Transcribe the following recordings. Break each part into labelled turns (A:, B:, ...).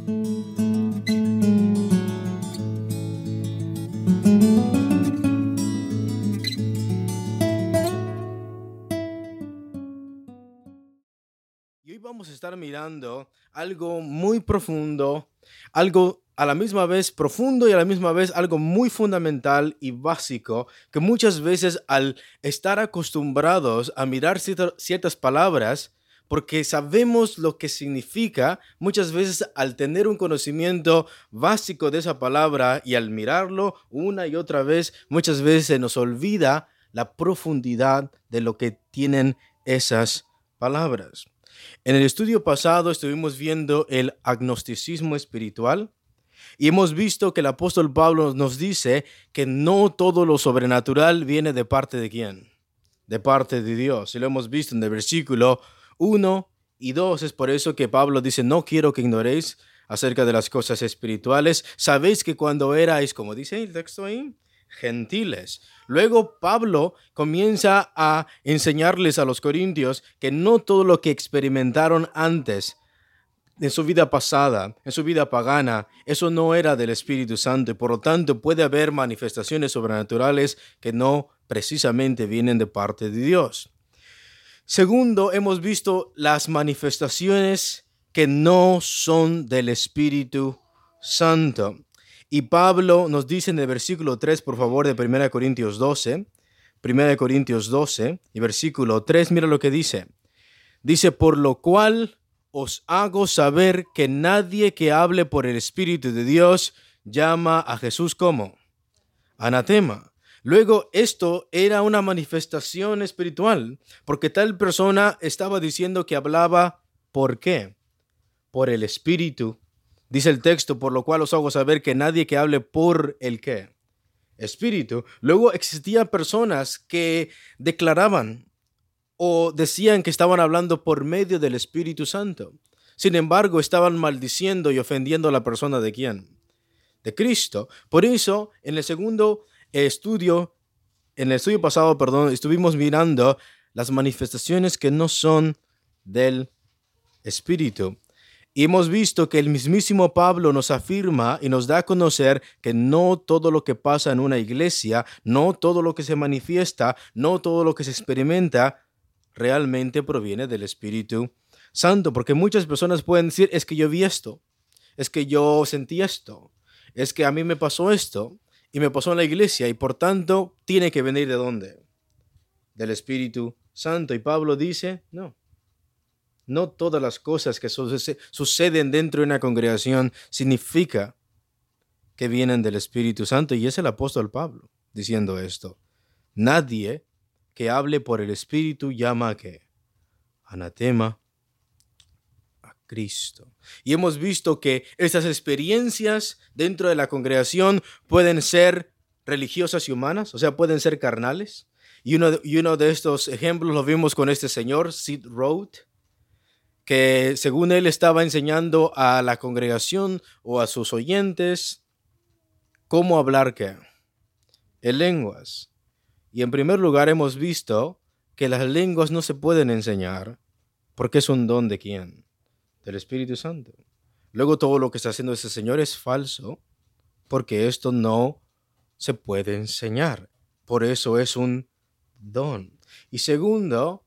A: Y hoy vamos a estar mirando algo muy profundo, algo a la misma vez profundo y a la misma vez algo muy fundamental y básico, que muchas veces al estar acostumbrados a mirar ciertas palabras, porque sabemos lo que significa, muchas veces al tener un conocimiento básico de esa palabra y al mirarlo una y otra vez, muchas veces se nos olvida la profundidad de lo que tienen esas palabras. En el estudio pasado estuvimos viendo el agnosticismo espiritual y hemos visto que el apóstol Pablo nos dice que no todo lo sobrenatural viene de parte de quién, de parte de Dios. Y lo hemos visto en el versículo 1 y 2. Es por eso que Pablo dice, no quiero que ignoréis acerca de las cosas espirituales. Sabéis que cuando erais, como dice el texto ahí, gentiles. Luego Pablo comienza a enseñarles a los corintios que no todo lo que experimentaron antes, en su vida pasada, en su vida pagana, eso no era del Espíritu Santo y por lo tanto puede haber manifestaciones sobrenaturales que no precisamente vienen de parte de Dios. Segundo, hemos visto las manifestaciones que no son del Espíritu Santo. Y Pablo nos dice en el versículo 3, por favor, de 1 Corintios 12 y versículo 3, mira lo que dice. Dice, por lo cual os hago saber que nadie que hable por el Espíritu de Dios llama a Jesús como anatema. Luego, esto era una manifestación espiritual, porque tal persona estaba diciendo que hablaba, ¿por qué? Por el Espíritu. Dice el texto, por lo cual os hago saber que nadie que hable por el ¿qué? Espíritu. Luego existían personas que declaraban o decían que estaban hablando por medio del Espíritu Santo. Sin embargo, estaban maldiciendo y ofendiendo a la persona de quién? De Cristo. Por eso, en el estudio pasado, estuvimos mirando las manifestaciones que no son del Espíritu. Y hemos visto que el mismísimo Pablo nos afirma y nos da a conocer que no todo lo que pasa en una iglesia, no todo lo que se manifiesta, no todo lo que se experimenta, realmente proviene del Espíritu Santo. Porque muchas personas pueden decir, es que yo vi esto, es que yo sentí esto, es que a mí me pasó esto y me pasó en la iglesia y por tanto tiene que venir ¿de dónde? Del Espíritu Santo. Y Pablo dice, no todas las cosas que suceden dentro de una congregación significa que vienen del Espíritu Santo. Y es el apóstol Pablo diciendo esto. Nadie que hable por el Espíritu llama a ¿qué? Anatema a Cristo. Y hemos visto que estas experiencias dentro de la congregación pueden ser religiosas y humanas, o sea, pueden ser carnales. Y uno de estos ejemplos lo vimos con este señor, Sid Roth, que según él estaba enseñando a la congregación o a sus oyentes cómo hablar ¿qué? En lenguas. Y en primer lugar hemos visto que las lenguas no se pueden enseñar porque es un don de ¿quién? Del Espíritu Santo. Luego todo lo que está haciendo ese señor es falso porque esto no se puede enseñar. Por eso es un don. Y segundo,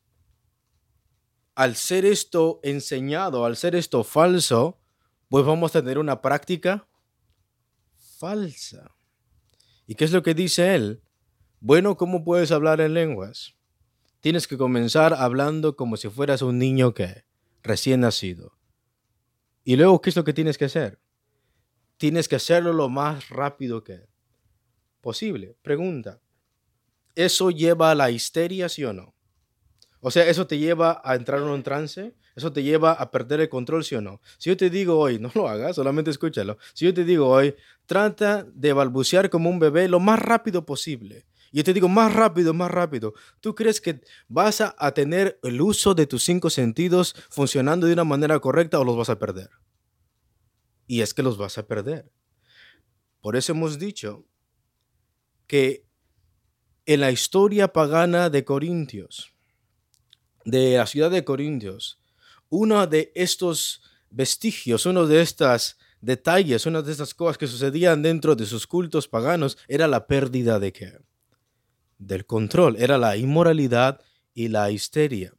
A: al ser esto enseñado, al ser esto falso, pues vamos a tener una práctica falsa. ¿Y qué es lo que dice él? Bueno, ¿cómo puedes hablar en lenguas? Tienes que comenzar hablando como si fueras un niño que recién nacido. Y luego, ¿qué es lo que tienes que hacer? Tienes que hacerlo lo más rápido que posible. Pregunta, ¿eso lleva a la histeria, sí o no? O sea, ¿eso te lleva a entrar en un trance? ¿Eso te lleva a perder el control, sí o no? Si yo te digo hoy, no lo hagas, solamente escúchalo. Si yo te digo hoy, trata de balbucear como un bebé lo más rápido posible. Y yo te digo, más rápido, más rápido. ¿Tú crees que vas a tener el uso de tus 5 sentidos funcionando de una manera correcta o los vas a perder? Y es que los vas a perder. Por eso hemos dicho que en la historia pagana de Corintios, de la ciudad de Corintios, uno de estos vestigios, uno de estos detalles, una de estas cosas que sucedían dentro de sus cultos paganos era la pérdida de ¿qué? Del control, era la inmoralidad y la histeria.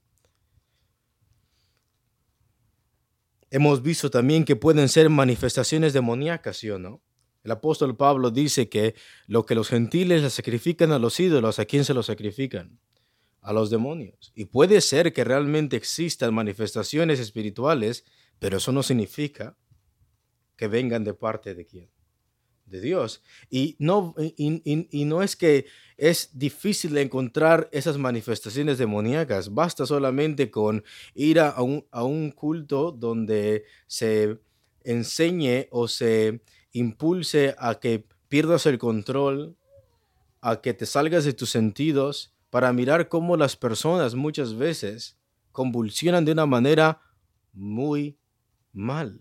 A: Hemos visto también que pueden ser manifestaciones demoníacas, ¿sí o no? El apóstol Pablo dice que lo que los gentiles le sacrifican a los ídolos, ¿a quién se los sacrifican? A los demonios. Y puede ser que realmente existan manifestaciones espirituales, pero eso no significa que vengan de parte de quién, de Dios. Y no es que es difícil encontrar esas manifestaciones demoníacas. Basta solamente con ir a un culto donde se enseñe o se impulse a que pierdas el control, a que te salgas de tus sentidos, para mirar cómo las personas muchas veces convulsionan de una manera muy mal.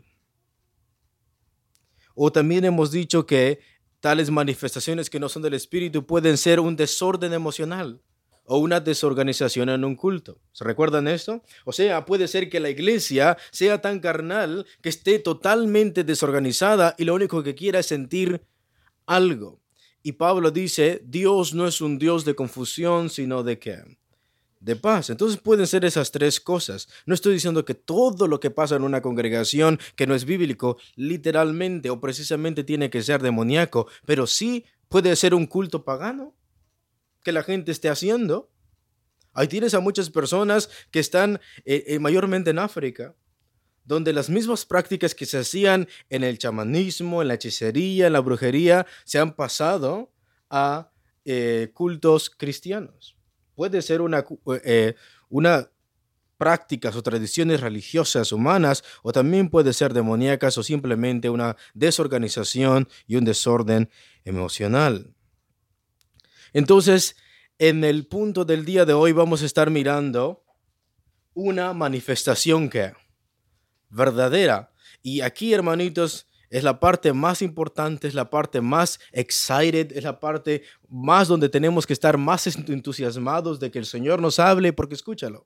A: O también hemos dicho que tales manifestaciones que no son del espíritu pueden ser un desorden emocional o una desorganización en un culto. ¿Se recuerdan esto? O sea, puede ser que la iglesia sea tan carnal que esté totalmente desorganizada y lo único que quiera es sentir algo. Y Pablo dice, Dios no es un Dios de confusión, sino de ¿qué? De paz. Entonces pueden ser esas tres cosas. No estoy diciendo que todo lo que pasa en una congregación que no es bíblico, literalmente o precisamente tiene que ser demoníaco, pero sí puede ser un culto pagano que la gente esté haciendo. Ahí tienes a muchas personas que están mayormente en África, donde las mismas prácticas que se hacían en el chamanismo, en la hechicería, en la brujería, se han pasado a cultos cristianos. Puede ser una prácticas o tradiciones religiosas humanas, o también puede ser demoníacas o simplemente una desorganización y un desorden emocional. Entonces, en el punto del día de hoy vamos a estar mirando una manifestación que verdadera. Y aquí, hermanitos, es la parte más importante, es la parte más excited, es la parte más donde tenemos que estar más entusiasmados de que el Señor nos hable, porque escúchalo.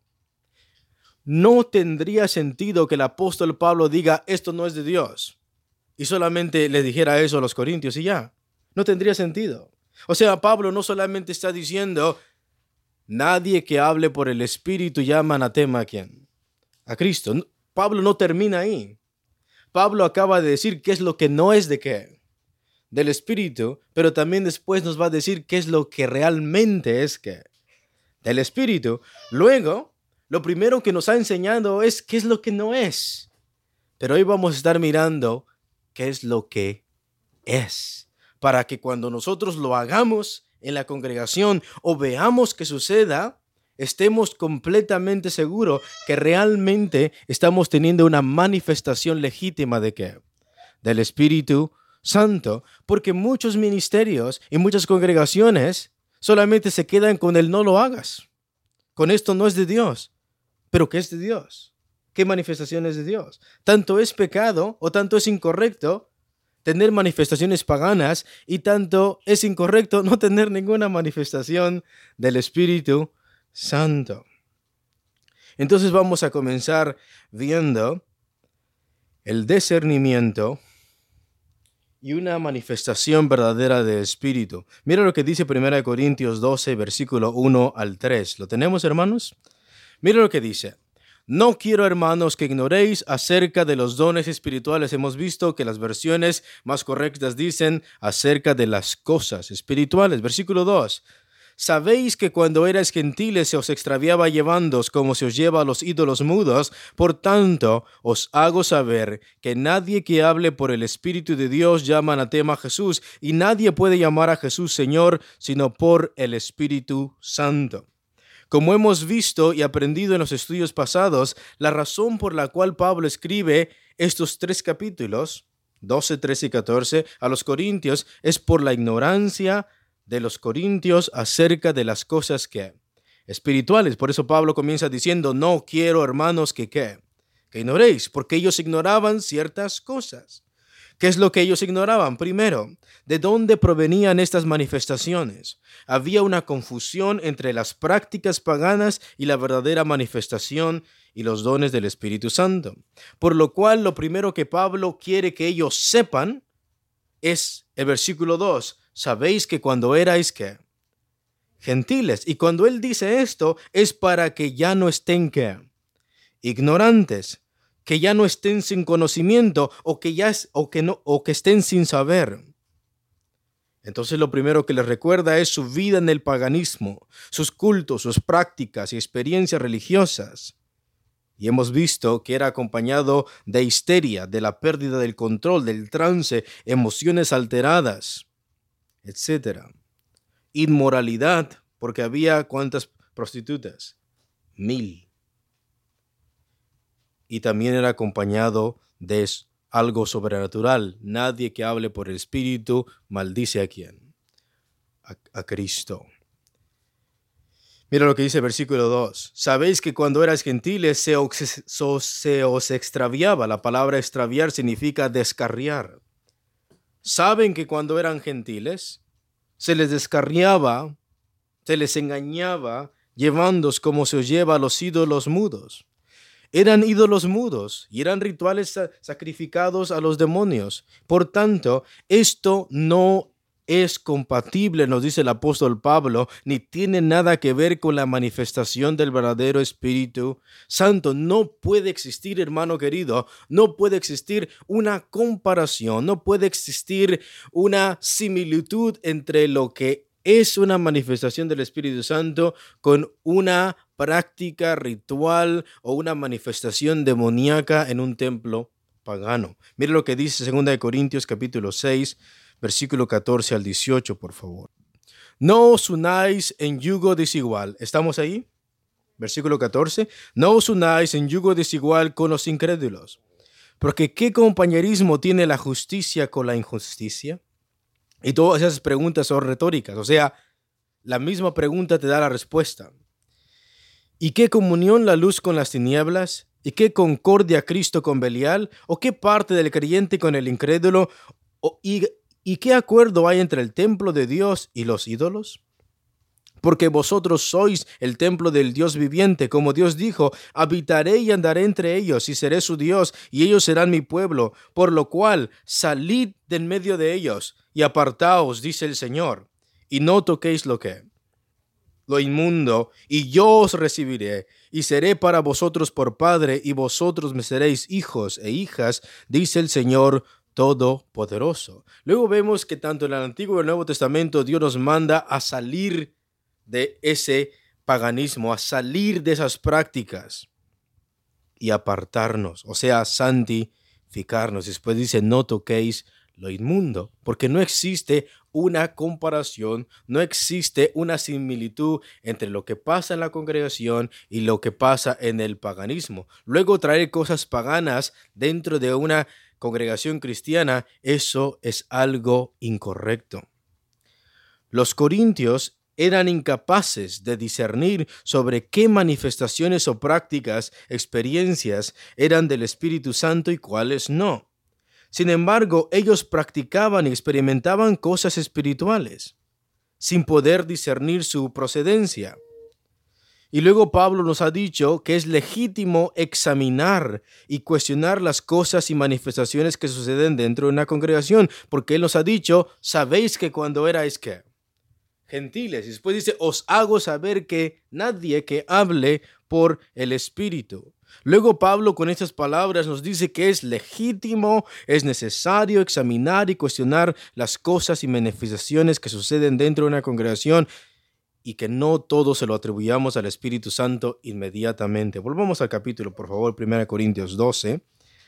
A: No tendría sentido que el apóstol Pablo diga, esto no es de Dios, y solamente le dijera eso a los corintios y ya. No tendría sentido. O sea, Pablo no solamente está diciendo, nadie que hable por el Espíritu llama anatema a quién, a Cristo. Pablo no termina ahí. Pablo acaba de decir qué es lo que no es de qué, del Espíritu, pero también después nos va a decir qué es lo que realmente es que, del Espíritu. Luego, lo primero que nos ha enseñado es qué es lo que no es. Pero hoy vamos a estar mirando qué es lo que es, para que cuando nosotros lo hagamos en la congregación o veamos que suceda, estemos completamente seguros que realmente estamos teniendo una manifestación legítima de ¿qué? Del Espíritu Santo, porque muchos ministerios y muchas congregaciones solamente se quedan con el no lo hagas. Con esto no es de Dios. ¿Pero qué es de Dios? ¿Qué manifestación es de Dios? Tanto es pecado o tanto es incorrecto tener manifestaciones paganas y tanto es incorrecto no tener ninguna manifestación del Espíritu Santo. Entonces vamos a comenzar viendo el discernimiento y una manifestación verdadera del Espíritu. Mira lo que dice 1 Corintios 12, versículo 1 al 3. ¿Lo tenemos, hermanos? Mira lo que dice. No quiero, hermanos, que ignoréis acerca de los dones espirituales. Hemos visto que las versiones más correctas dicen acerca de las cosas espirituales. Versículo 2. Sabéis que cuando erais gentiles se os extraviaba llevándoos como se os lleva a los ídolos mudos. Por tanto, os hago saber que nadie que hable por el Espíritu de Dios llama anatema a Jesús, y nadie puede llamar a Jesús Señor, sino por el Espíritu Santo. Como hemos visto y aprendido en los estudios pasados, la razón por la cual Pablo escribe estos 3 capítulos, 12, 13 y 14, a los Corintios, es por la ignorancia de los corintios acerca de las cosas que espirituales. Por eso Pablo comienza diciendo, no quiero, hermanos, que ignoréis, porque ellos ignoraban ciertas cosas. ¿Qué es lo que ellos ignoraban? Primero, ¿de dónde provenían estas manifestaciones? Había una confusión entre las prácticas paganas y la verdadera manifestación y los dones del Espíritu Santo. Por lo cual, lo primero que Pablo quiere que ellos sepan es el versículo 2. Sabéis que cuando erais, ¿qué? Gentiles. Y cuando él dice esto, es para que ya no estén, ¿qué? Ignorantes, que ya no estén sin conocimiento o que estén sin saber. Entonces lo primero que les recuerda es su vida en el paganismo, sus cultos, sus prácticas y experiencias religiosas. Y hemos visto que era acompañado de histeria, de la pérdida del control, del trance, emociones alteradas, etc. Inmoralidad, porque había ¿cuántas prostitutas? 1000. Y también era acompañado de algo sobrenatural. Nadie que hable por el Espíritu maldice a quién. A Cristo. Mira lo que dice el versículo 2. Sabéis que cuando eras gentiles se os extraviaba. La palabra extraviar significa descarriar. Saben que cuando eran gentiles se les descarriaba, se les engañaba, llevándoos como se os lleva a los ídolos mudos. Eran ídolos mudos y eran rituales sacrificados a los demonios. Por tanto, esto no es compatible, nos dice el apóstol Pablo, ni tiene nada que ver con la manifestación del verdadero Espíritu Santo. No puede existir, hermano querido, no puede existir una comparación, no puede existir una similitud entre lo que es una manifestación del Espíritu Santo con una práctica ritual o una manifestación demoníaca en un templo pagano. Mire lo que dice 2 Corintios capítulo 6, versículo 14 al 18, por favor. No os unáis en yugo desigual. ¿Estamos ahí? Versículo 14. No os unáis en yugo desigual con los incrédulos. Porque ¿qué compañerismo tiene la justicia con la injusticia? Y todas esas preguntas son retóricas. O sea, la misma pregunta te da la respuesta. ¿Y qué comunión la luz con las tinieblas? ¿Y qué concordia Cristo con Belial? ¿O qué parte del creyente con el incrédulo? ¿Y qué acuerdo hay entre el templo de Dios y los ídolos? Porque vosotros sois el templo del Dios viviente, como Dios dijo, habitaré y andaré entre ellos, y seré su Dios, y ellos serán mi pueblo. Por lo cual, salid de en medio de ellos, y apartaos, dice el Señor, y no toquéis lo inmundo, y yo os recibiré, y seré para vosotros por padre, y vosotros me seréis hijos e hijas, dice el Señor Todopoderoso. Luego vemos que tanto en el Antiguo y el Nuevo Testamento Dios nos manda a salir de ese paganismo, a salir de esas prácticas y apartarnos, o sea, santificarnos. Después dice, no toquéis lo inmundo, porque no existe una comparación, no existe una similitud entre lo que pasa en la congregación y lo que pasa en el paganismo. Luego traer cosas paganas dentro de una congregación cristiana, eso es algo incorrecto. Los corintios eran incapaces de discernir sobre qué manifestaciones o prácticas, experiencias eran del Espíritu Santo y cuáles no. Sin embargo, ellos practicaban y experimentaban cosas espirituales, sin poder discernir su procedencia. Y luego Pablo nos ha dicho que es legítimo examinar y cuestionar las cosas y manifestaciones que suceden dentro de una congregación, porque él nos ha dicho, sabéis que cuando erais, ¿qué? Gentiles. Y después dice, os hago saber que nadie que hable por el Espíritu. Luego Pablo con estas palabras nos dice que es legítimo, es necesario examinar y cuestionar las cosas y manifestaciones que suceden dentro de una congregación y que no todo se lo atribuyamos al Espíritu Santo inmediatamente. Volvamos al capítulo, por favor, 1 Corintios 12.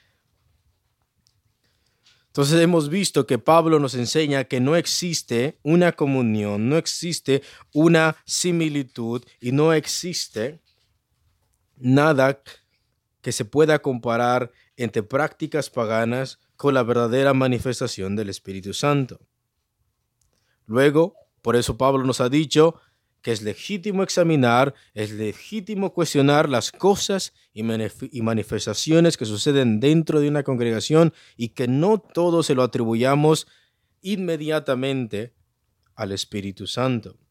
A: Entonces hemos visto que Pablo nos enseña que no existe una comunión, no existe una similitud y no existe nada que se pueda comparar entre prácticas paganas con la verdadera manifestación del Espíritu Santo. Luego, por eso Pablo nos ha dicho que es legítimo examinar, es legítimo cuestionar las cosas y manifestaciones que suceden dentro de una congregación y que no todo se lo atribuyamos inmediatamente al Espíritu Santo.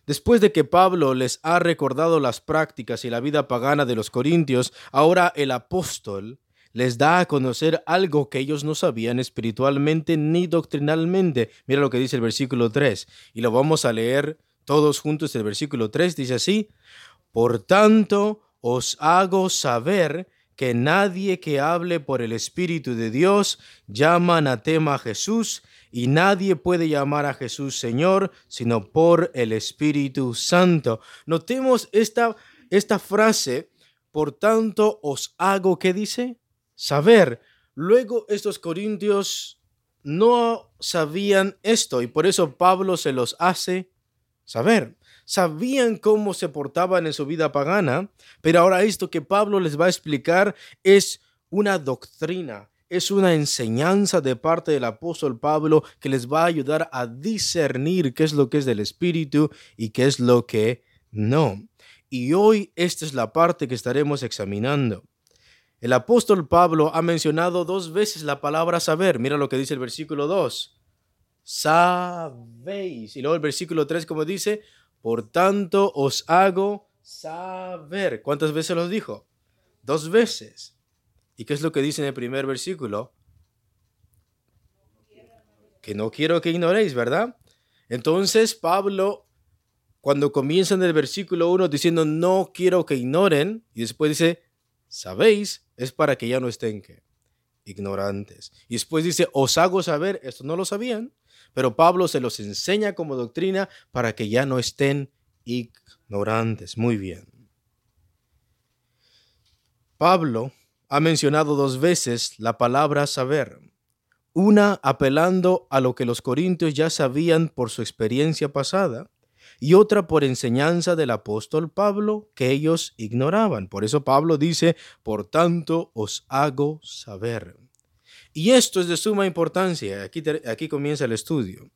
A: Después de que Pablo les ha recordado las prácticas y la vida pagana de los corintios, ahora el apóstol les da a conocer algo que ellos no sabían espiritualmente ni doctrinalmente. Mira lo que dice el versículo 3, y lo vamos a leer todos juntos. El versículo 3 dice así: por tanto, os hago saber que nadie que hable por el Espíritu de Dios llama anatema a Jesús, y nadie puede llamar a Jesús Señor, sino por el Espíritu Santo. Notemos esta frase: por tanto, os hago, ¿qué dice? Saber. Luego estos corintios no sabían esto, y por eso Pablo se los hace saber. Sabían cómo se portaban en su vida pagana, pero ahora esto que Pablo les va a explicar es una doctrina, es una enseñanza de parte del apóstol Pablo que les va a ayudar a discernir qué es lo que es del Espíritu y qué es lo que no. Y hoy esta es la parte que estaremos examinando. El apóstol Pablo ha mencionado 2 veces la palabra saber. Mira lo que dice el versículo 2. Sabéis. Y luego el versículo 3, como dice, por tanto os hago saber. ¿Cuántas veces los dijo? 2 veces. ¿Y qué es lo que dice en el primer versículo? Que no quiero que ignoréis, ¿verdad? Entonces Pablo, cuando comienza en el versículo 1 diciendo no quiero que ignoren, y después dice sabéis, es para que ya no estén ignorantes. Y después dice os hago saber, esto no lo sabían, pero Pablo se los enseña como doctrina para que ya no estén ignorantes. Muy bien. Pablo ha mencionado 2 veces la palabra saber. Una apelando a lo que los corintios ya sabían por su experiencia pasada, y otra por enseñanza del apóstol Pablo que ellos ignoraban. Por eso Pablo dice, por tanto os hago saber. Y esto es de suma importancia. Aquí comienza el estudio.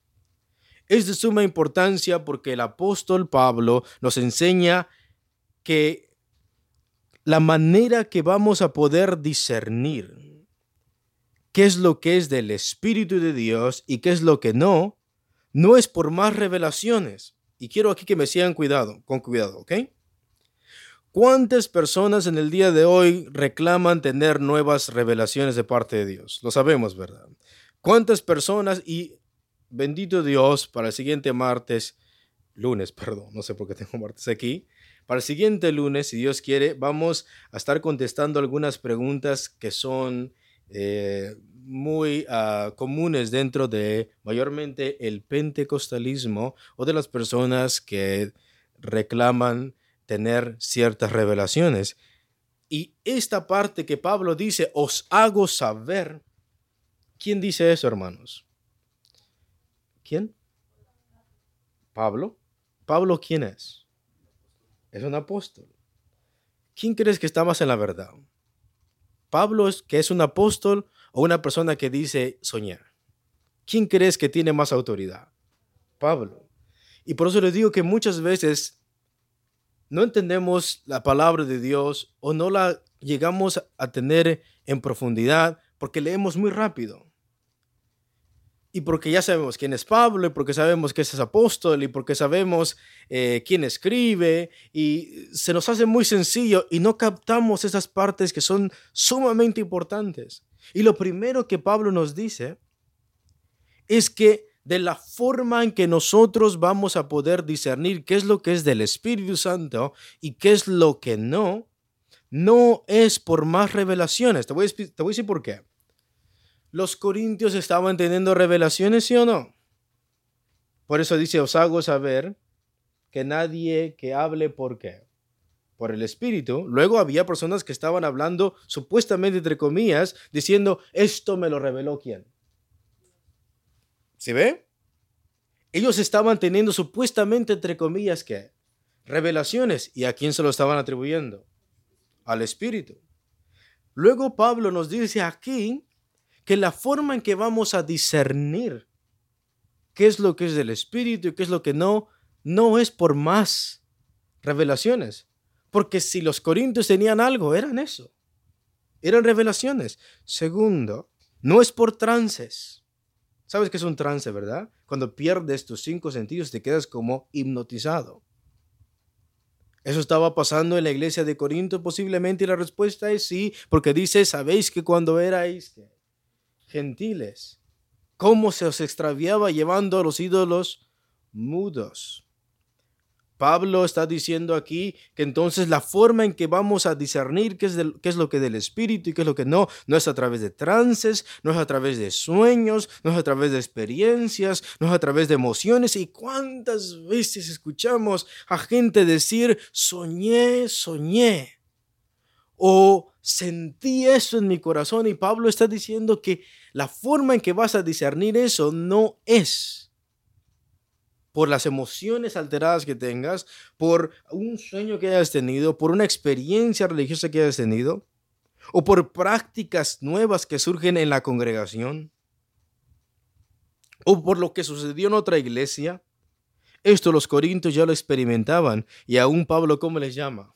A: Es de suma importancia porque el apóstol Pablo nos enseña que la manera que vamos a poder discernir qué es lo que es del Espíritu de Dios y qué es lo que no es por más revelaciones. Y quiero aquí que me sigan con cuidado, ¿ok? ¿Cuántas personas en el día de hoy reclaman tener nuevas revelaciones de parte de Dios? Lo sabemos, ¿verdad? ¿Cuántas personas? Y bendito Dios, para el siguiente lunes, no sé por qué tengo martes aquí. Para el siguiente lunes, si Dios quiere, vamos a estar contestando algunas preguntas que son muy comunes dentro de mayormente el pentecostalismo o de las personas que reclaman tener ciertas revelaciones. Y esta parte que Pablo dice, os hago saber, ¿quién dice eso, hermanos? ¿Quién? Pablo. ¿Pablo quién es? Es un apóstol. ¿Quién crees que está más en la verdad? ¿Pablo que es un apóstol o una persona que dice soñar? ¿Quién crees que tiene más autoridad? Pablo. Y por eso les digo que muchas veces no entendemos la palabra de Dios o no la llegamos a tener en profundidad porque leemos muy rápido. Y porque ya sabemos quién es Pablo, y porque sabemos que es apóstol, y porque sabemos quién escribe, y se nos hace muy sencillo y no captamos esas partes que son sumamente importantes. Y lo primero que Pablo nos dice es que de la forma en que nosotros vamos a poder discernir qué es lo que es del Espíritu Santo y qué es lo que no es por más revelaciones. Te voy a decir por qué. ¿Los corintios estaban teniendo revelaciones, sí o no? Por eso dice, os hago saber que nadie que hable, ¿por qué? Por el Espíritu. Luego había personas que estaban hablando, supuestamente entre comillas, diciendo, esto me lo reveló ¿quién? ¿Sí ve? Ellos estaban teniendo supuestamente entre comillas, ¿qué? Revelaciones. ¿Y a quién se lo estaban atribuyendo? Al Espíritu. Luego Pablo nos dice aquí que la forma en que vamos a discernir qué es lo que es del Espíritu y qué es lo que no es por más revelaciones. Porque si los corintios tenían algo, eran eso. Eran revelaciones. Segundo, no es por trances. ¿Sabes qué es un trance, verdad? Cuando pierdes tus 5 sentidos te quedas como hipnotizado. ¿Eso estaba pasando en la iglesia de Corinto posiblemente? Y la respuesta es sí, porque dice, sabéis que cuando erais gentiles, cómo se os extraviaba llevando a los ídolos mudos. Pablo está diciendo aquí que entonces la forma en que vamos a discernir qué es lo que del espíritu y qué es lo que no, no es a través de trances, no es a través de sueños, no es a través de experiencias, no es a través de emociones. ¿Y cuántas veces escuchamos a gente decir, soñé, o sentí eso en mi corazón? Y Pablo está diciendo que la forma en que vas a discernir eso no es por las emociones alteradas que tengas, por un sueño que hayas tenido, por una experiencia religiosa que hayas tenido, o por prácticas nuevas que surgen en la congregación, o por lo que sucedió en otra iglesia. Esto los corintios ya lo experimentaban, y aún Pablo, ¿cómo les llama?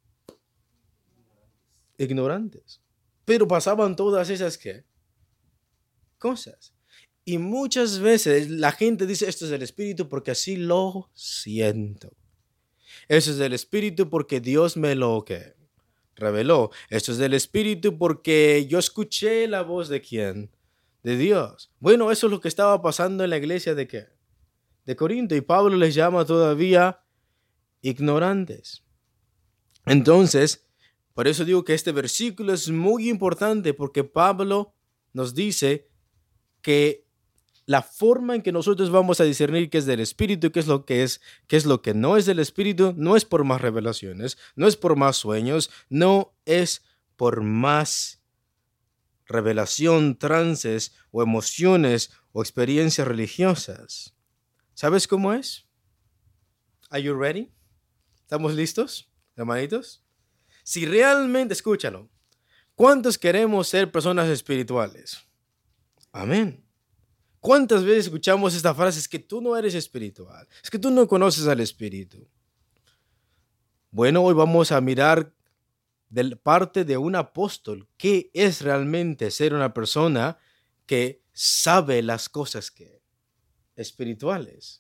A: Ignorantes. Pero pasaban todas esas ¿qué? Cosas. Y muchas veces la gente dice, esto es del Espíritu porque así lo siento. Eso es del Espíritu porque Dios me lo ¿qué? Reveló. Esto es del Espíritu porque yo escuché la voz de ¿quién? De Dios. Bueno, eso es lo que estaba pasando en la iglesia de ¿qué? De Corinto. Y Pablo les llama todavía ignorantes. Entonces, por eso digo que este versículo es muy importante porque Pablo nos dice que la forma en que nosotros vamos a discernir qué es del Espíritu y qué es lo que no es del Espíritu, no es por más revelaciones, no es por más sueños, no es por más revelación, trances o emociones o experiencias religiosas. ¿Sabes cómo es? Are you ready? ¿Estamos listos, hermanitos? Si realmente, escúchalo, ¿cuántos queremos ser personas espirituales? Amén. ¿Cuántas veces escuchamos esta frase? Es que tú no eres espiritual. Es que tú no conoces al Espíritu. Bueno, hoy vamos a mirar de parte de un apóstol qué es realmente ser una persona que sabe las cosas que espirituales.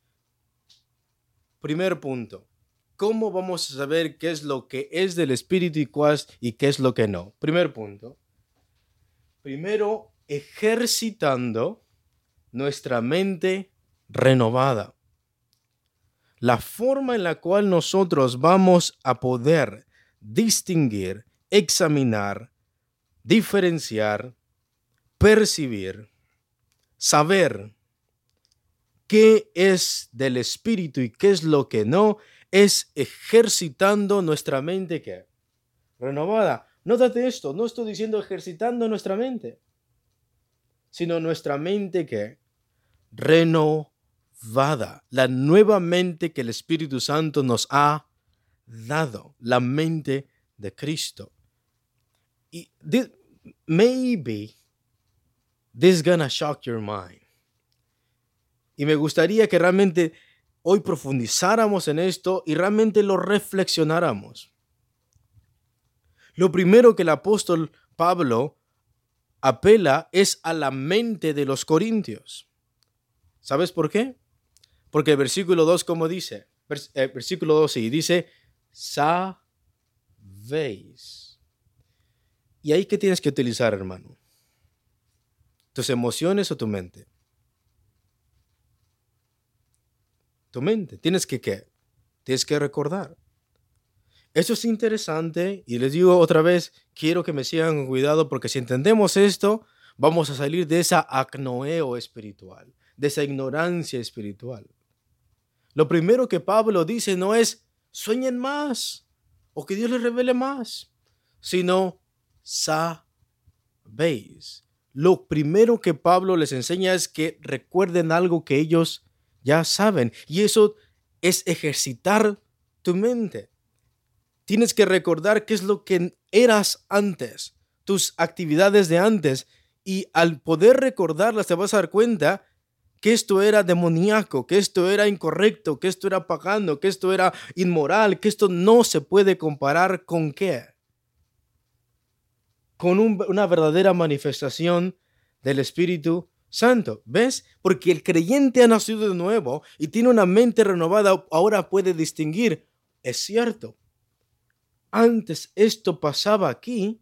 A: Primer punto. ¿Cómo vamos a saber qué es lo que es del Espíritu y qué es lo que no? Primer punto. Primero, ejercitando nuestra mente renovada. La forma en la cual nosotros vamos a poder distinguir, examinar, diferenciar, percibir, saber qué es del Espíritu y qué es lo que no, es ejercitando nuestra mente ¿qué? Renovada. Nótate esto, no estoy diciendo ejercitando nuestra mente, sino nuestra mente ¿qué? Renovada, la nueva mente que el Espíritu Santo nos ha dado, la mente de Cristo. Y maybe this gonna shock your mind. Y me gustaría que realmente hoy profundizáramos en esto y realmente lo reflexionáramos. Lo primero que el apóstol Pablo apela es a la mente de los corintios. ¿Sabes por qué? Porque el versículo 2, como dice, versículo 2 sí, dice, sabéis. ¿Y ahí qué tienes que utilizar, hermano? ¿Tus emociones o tu mente? Tu mente. Tienes que ¿qué? Tienes que recordar. Eso es interesante y les digo otra vez, quiero que me sigan con cuidado porque si entendemos esto, vamos a salir de esa acnoeo espiritual, de esa ignorancia espiritual. Lo primero que Pablo dice no es sueñen más o que Dios les revele más, sino sabéis. Lo primero que Pablo les enseña es que recuerden algo que ellos ya saben y eso es ejercitar tu mente. Tienes que recordar qué es lo que eras antes, tus actividades de antes y al poder recordarlas te vas a dar cuenta que esto era demoníaco, que esto era incorrecto, que esto era pagano, que esto era inmoral, que esto no se puede comparar con ¿qué? Con una verdadera manifestación del Espíritu Santo. ¿Ves? Porque el creyente ha nacido de nuevo y tiene una mente renovada, ahora puede distinguir. Es cierto, antes esto pasaba aquí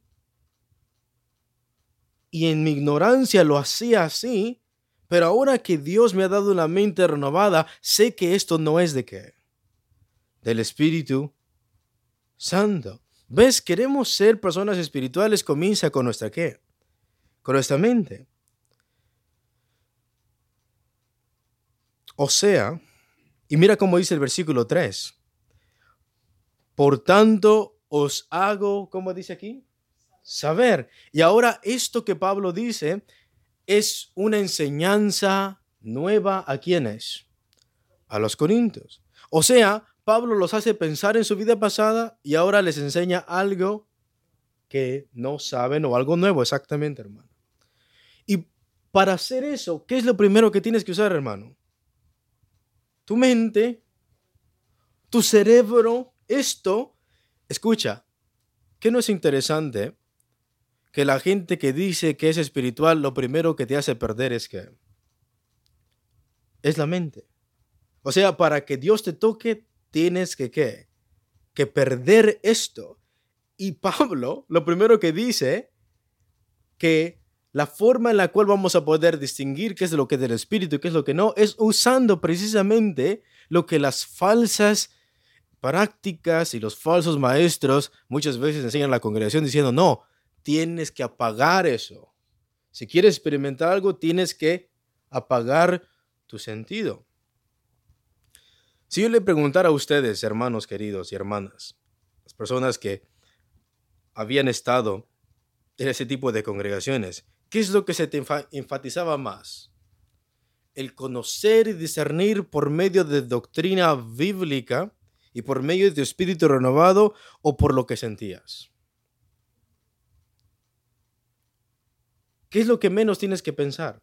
A: y en mi ignorancia lo hacía así, pero ahora que Dios me ha dado una mente renovada, sé que esto no es de qué, del Espíritu Santo. ¿Ves? Queremos ser personas espirituales, comienza con nuestra qué, con nuestra mente. O sea, y mira cómo dice el versículo 3. Por tanto, os hago, ¿cómo dice aquí? Saber. Y ahora esto que Pablo dice es una enseñanza nueva ¿a quiénes? A los corintios. O sea, Pablo los hace pensar en su vida pasada y ahora les enseña algo que no saben o algo nuevo, exactamente, hermano. Y para hacer eso, ¿qué es lo primero que tienes que usar, hermano? Tu mente, tu cerebro, esto. Escucha, ¿qué no es interesante? Que la gente que dice que es espiritual, lo primero que te hace perder es que es la mente. O sea, para que Dios te toque, tienes que ¿qué? Que perder esto. Y Pablo, lo primero que dice, que la forma en la cual vamos a poder distinguir qué es lo que es del espíritu y qué es lo que no, es usando precisamente lo que las falsas prácticas y los falsos maestros muchas veces enseñan a la congregación diciendo, no, tienes que apagar eso. Si quieres experimentar algo, tienes que apagar tu sentido. Si yo le preguntara a ustedes, hermanos queridos y hermanas, las personas que habían estado en ese tipo de congregaciones, ¿qué es lo que se te enfatizaba más? El conocer y discernir por medio de doctrina bíblica y por medio de espíritu renovado o por lo que sentías. ¿Qué es lo que menos tienes que pensar?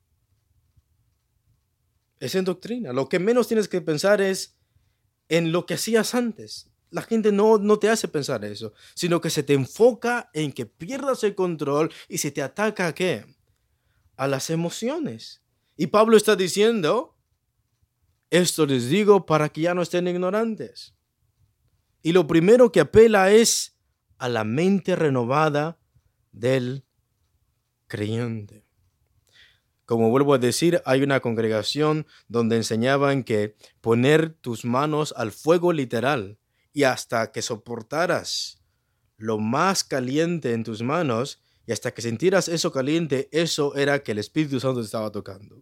A: Es en doctrina. Lo que menos tienes que pensar es en lo que hacías antes. La gente no te hace pensar eso, sino que se te enfoca en que pierdas el control y se te ataca ¿a qué? A las emociones. Y Pablo está diciendo, esto les digo para que ya no estén ignorantes. Y lo primero que apela es a la mente renovada del creyente. Como vuelvo a decir, hay una congregación donde enseñaban que poner tus manos al fuego literal y hasta que soportaras lo más caliente en tus manos y hasta que sintieras eso caliente, eso era que el Espíritu Santo te estaba tocando.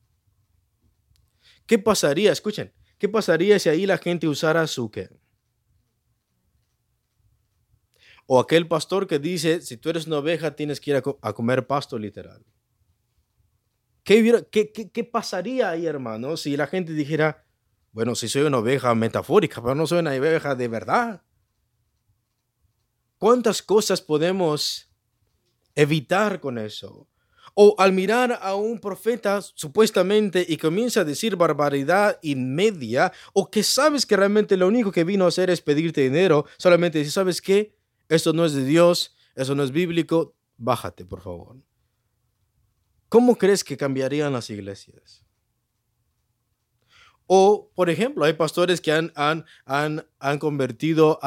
A: ¿Qué pasaría? Escuchen, ¿qué pasaría si ahí la gente usara su qué? O aquel pastor que dice, si tú eres una oveja, tienes que ir a comer pasto literal. ¿Qué pasaría ahí, hermano, si la gente dijera, bueno, si soy una oveja metafórica, pero no soy una oveja de verdad? ¿Cuántas cosas podemos evitar con eso? O al mirar a un profeta supuestamente y comienza a decir barbaridad inmedia, o que sabes que realmente lo único que vino a hacer es pedirte dinero, solamente decir, ¿sabes qué? Esto no es de Dios, eso no es bíblico, bájate, por favor. ¿Cómo crees que cambiarían las iglesias? O, por ejemplo, hay pastores que han convertido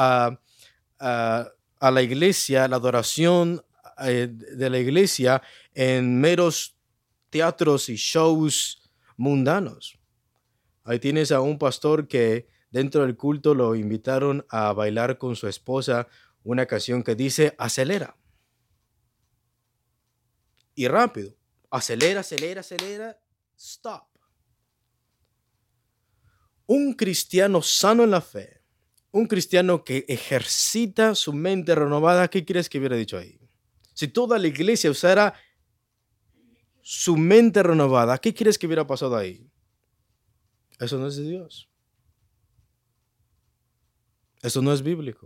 A: a la iglesia, la adoración de la iglesia, en meros teatros y shows mundanos. Ahí tienes a un pastor que dentro del culto lo invitaron a bailar con su esposa una canción que dice acelera. Y rápido. Acelera, acelera, acelera. Stop. Un cristiano sano en la fe, un cristiano que ejercita su mente renovada, ¿qué crees que hubiera dicho ahí? Si toda la iglesia usara su mente renovada, ¿qué crees que hubiera pasado ahí? Eso no es de Dios. Eso no es bíblico.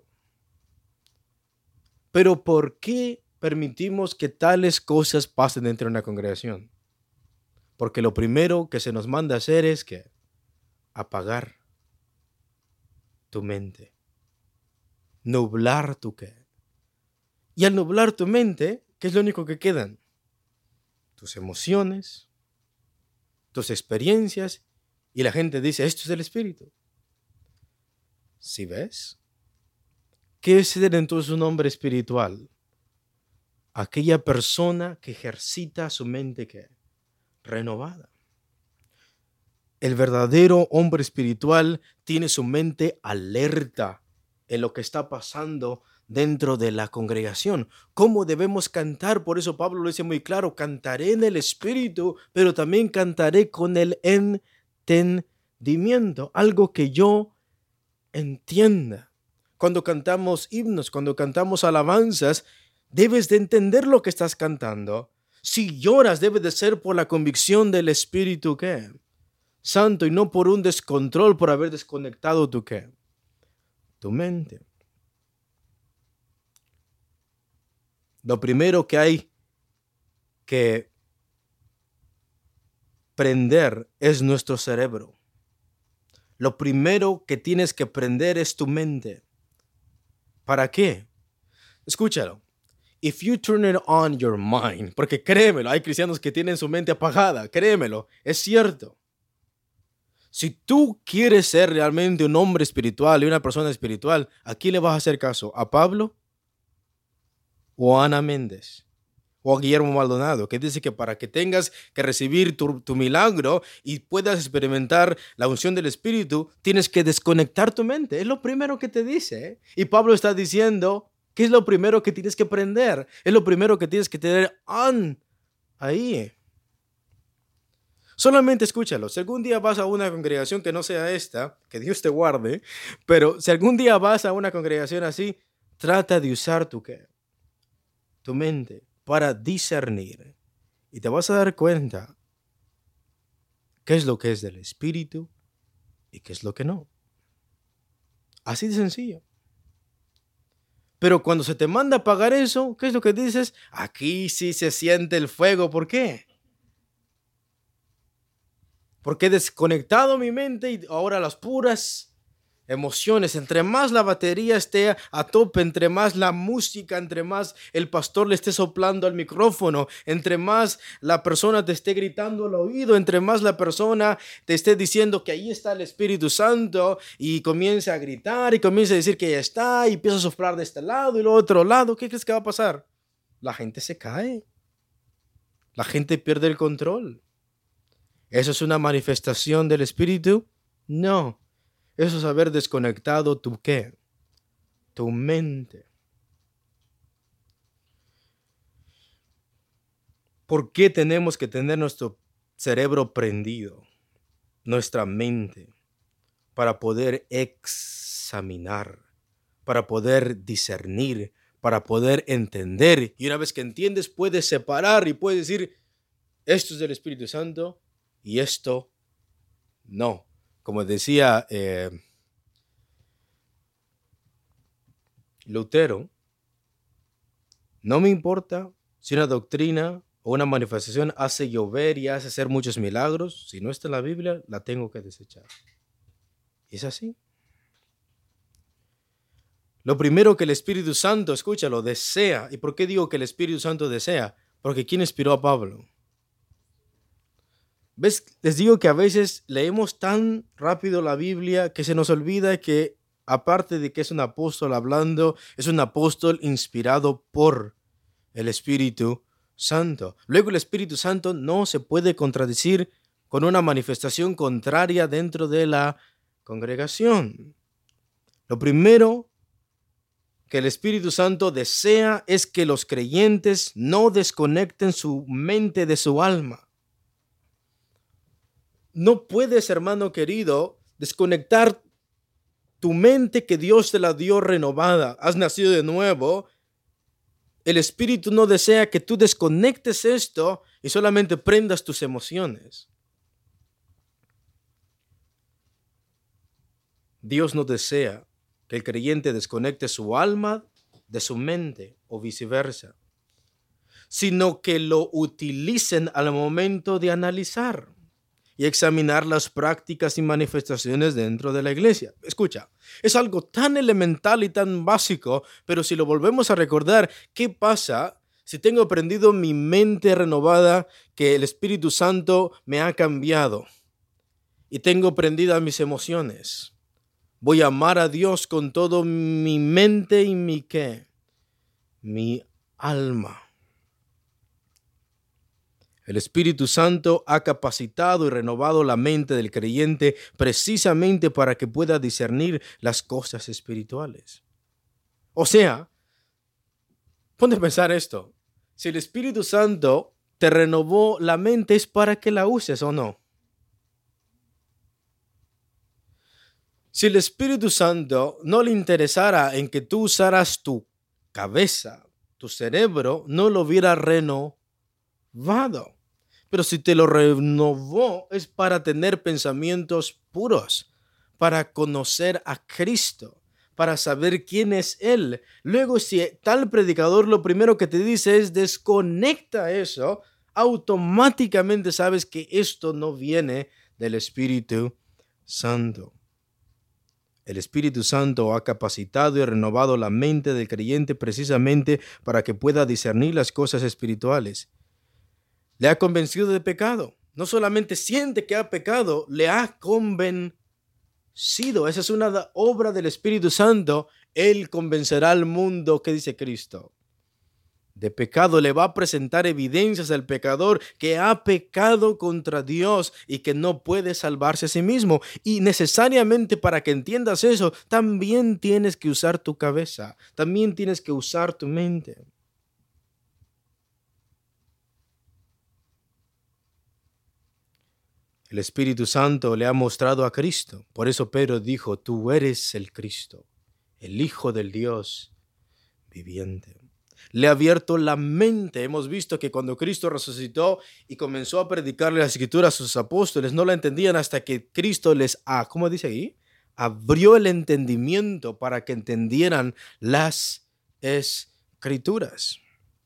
A: Pero ¿por qué permitimos que tales cosas pasen dentro de una congregación? Porque lo primero que se nos manda a hacer es que apagar tu mente, nublar tu qué. Y al nublar tu mente, ¿qué es lo único que quedan? Tus emociones, tus experiencias, y la gente dice, esto es del Espíritu. ¿Sí ves? ¿Qué es ser entonces un hombre espiritual? Aquella persona que ejercita su mente ¿qué? Renovada. El verdadero hombre espiritual tiene su mente alerta en lo que está pasando dentro de la congregación. ¿Cómo debemos cantar? Por eso Pablo lo dice muy claro, cantaré en el Espíritu, pero también cantaré con el entendimiento, algo que yo entienda. Cuando cantamos himnos, cuando cantamos alabanzas, debes de entender lo que estás cantando. Si lloras, debe de ser por la convicción del Espíritu ¿qué? Santo, y no por un descontrol, por haber desconectado tu ¿qué? Tu mente. Lo primero que hay que prender es nuestro cerebro. Lo primero que tienes que prender es tu mente. ¿Para qué? Escúchalo. If you turn it on your mind, porque créemelo, hay cristianos que tienen su mente apagada, créemelo, es cierto. Si tú quieres ser realmente un hombre espiritual y una persona espiritual, ¿a quién le vas a hacer caso? ¿A Pablo? ¿O a Ana Méndez? ¿O a Guillermo Maldonado? Que dice que para que tengas que recibir tu milagro y puedas experimentar la unción del Espíritu, tienes que desconectar tu mente. Es lo primero que te dice, ¿eh? Y Pablo está diciendo que es lo primero que tienes que aprender. Es lo primero que tienes que tener on ahí. Solamente escúchalo. Si algún día vas a una congregación que no sea esta, que Dios te guarde, pero si algún día vas a una congregación así, trata de usar tu mente para discernir. Y te vas a dar cuenta qué es lo que es del Espíritu y qué es lo que no. Así de sencillo. Pero cuando se te manda a pagar eso, ¿qué es lo que dices? Aquí sí se siente el fuego. ¿Por qué? Porque he desconectado mi mente y ahora las puras emociones. Entre más la batería esté a tope, entre más la música, entre más el pastor le esté soplando al micrófono, entre más la persona te esté gritando al oído, entre más la persona te esté diciendo que ahí está el Espíritu Santo y comienza a gritar y comienza a decir que ya está y empieza a soplar de este lado y del otro lado, ¿qué crees que va a pasar? La gente se cae. La gente pierde el control. ¿Eso es una manifestación del Espíritu? No. Eso es haber desconectado tu ¿qué? Tu mente. ¿Por qué tenemos que tener nuestro cerebro prendido? Nuestra mente. Para poder examinar. Para poder discernir. Para poder entender. Y una vez que entiendes, puedes separar y puedes decir, esto es del Espíritu Santo y esto no. Como decía Lutero, no me importa si una doctrina o una manifestación hace llover y hace hacer muchos milagros. Si no está en la Biblia, la tengo que desechar. Es así. Lo primero que el Espíritu Santo, escúchalo, desea. ¿Y por qué digo que el Espíritu Santo desea? Porque ¿quién inspiró a Pablo? ¿Ves? Les digo que a veces leemos tan rápido la Biblia que se nos olvida que aparte de que es un apóstol hablando, es un apóstol inspirado por el Espíritu Santo. Luego el Espíritu Santo no se puede contradecir con una manifestación contraria dentro de la congregación. Lo primero que el Espíritu Santo desea es que los creyentes no desconecten su mente de su alma. No puedes, hermano querido, desconectar tu mente que Dios te la dio renovada. Has nacido de nuevo. El Espíritu no desea que tú desconectes esto y solamente prendas tus emociones. Dios no desea que el creyente desconecte su alma de su mente o viceversa, sino que lo utilicen al momento de analizar y examinar las prácticas y manifestaciones dentro de la iglesia. Escucha, es algo tan elemental y tan básico, pero si lo volvemos a recordar, ¿qué pasa si tengo aprendido mi mente renovada, que el Espíritu Santo me ha cambiado y tengo prendidas mis emociones, voy a amar a Dios con todo mi mente y mi alma. El Espíritu Santo ha capacitado y renovado la mente del creyente precisamente para que pueda discernir las cosas espirituales. O sea, ponte a pensar esto. Si el Espíritu Santo te renovó la mente, ¿es para que la uses o no? Si el Espíritu Santo no le interesara en que tú usaras tu cabeza, tu cerebro, no lo hubiera renovado. Pero si te lo renovó, es para tener pensamientos puros, para conocer a Cristo, para saber quién es Él. Luego, si tal predicador lo primero que te dice es desconecta eso, automáticamente sabes que esto no viene del Espíritu Santo. El Espíritu Santo ha capacitado y renovado la mente del creyente precisamente para que pueda discernir las cosas espirituales. Le ha convencido de pecado. No solamente siente que ha pecado, le ha convencido. Esa es una obra del Espíritu Santo. Él convencerá al mundo, ¿qué dice Cristo? De pecado. Le va a presentar evidencias al pecador que ha pecado contra Dios y que no puede salvarse a sí mismo. Y necesariamente para que entiendas eso, también tienes que usar tu cabeza. También tienes que usar tu mente. El Espíritu Santo le ha mostrado a Cristo. Por eso Pedro dijo, tú eres el Cristo, el Hijo del Dios viviente. Le ha abierto la mente. Hemos visto que cuando Cristo resucitó y comenzó a predicarle las Escrituras a sus apóstoles, no la entendían hasta que Cristo ¿cómo dice ahí? Abrió el entendimiento para que entendieran las Escrituras.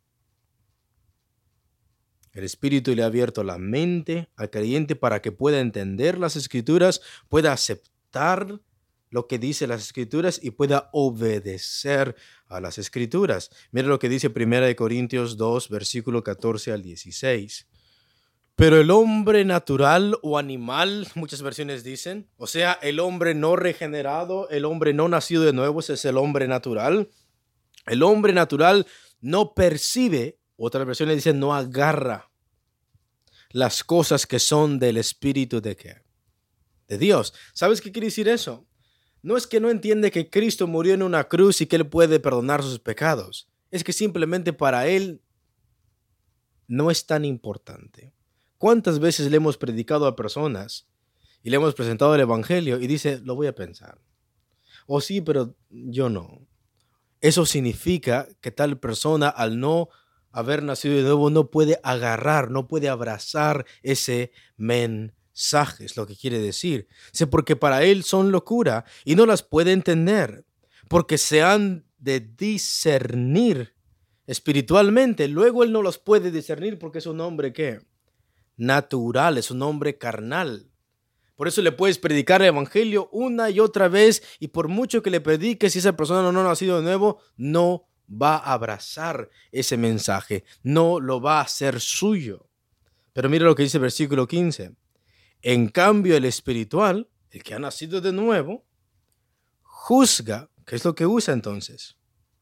A: El Espíritu le ha abierto la mente al creyente para que pueda entender las Escrituras, pueda aceptar lo que dice las Escrituras y pueda obedecer a las Escrituras. Mira lo que dice 1 Corintios 2, versículo 14 al 16. Pero el hombre natural o animal, muchas versiones dicen, o sea, el hombre no regenerado, el hombre no nacido de nuevo, ese es el hombre natural. El hombre natural no percibe. Otras versiones dicen no agarra las cosas que son del Espíritu de ¿qué? De Dios. ¿Sabes qué quiere decir eso? No es que no entiende que Cristo murió en una cruz y que Él puede perdonar sus pecados. Es que simplemente para Él no es tan importante. ¿Cuántas veces le hemos predicado a personas y le hemos presentado el Evangelio y dice, lo voy a pensar? O sí, pero yo no. Eso significa que tal persona al no haber nacido de nuevo no puede agarrar, no puede abrazar ese mensaje, es lo que quiere decir. Porque para él son locura y no las puede entender, porque se han de discernir espiritualmente. Luego él no los puede discernir porque es un hombre ¿qué? Natural, es un hombre carnal. Por eso le puedes predicar el evangelio una y otra vez y por mucho que le prediques, si esa persona no ha nacido de nuevo, no va a abrazar ese mensaje, no lo va a hacer suyo. Pero mira lo que dice el versículo 15. En cambio, el espiritual, el que ha nacido de nuevo, juzga. ¿Qué es lo que usa entonces?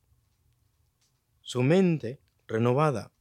A: Su mente renovada.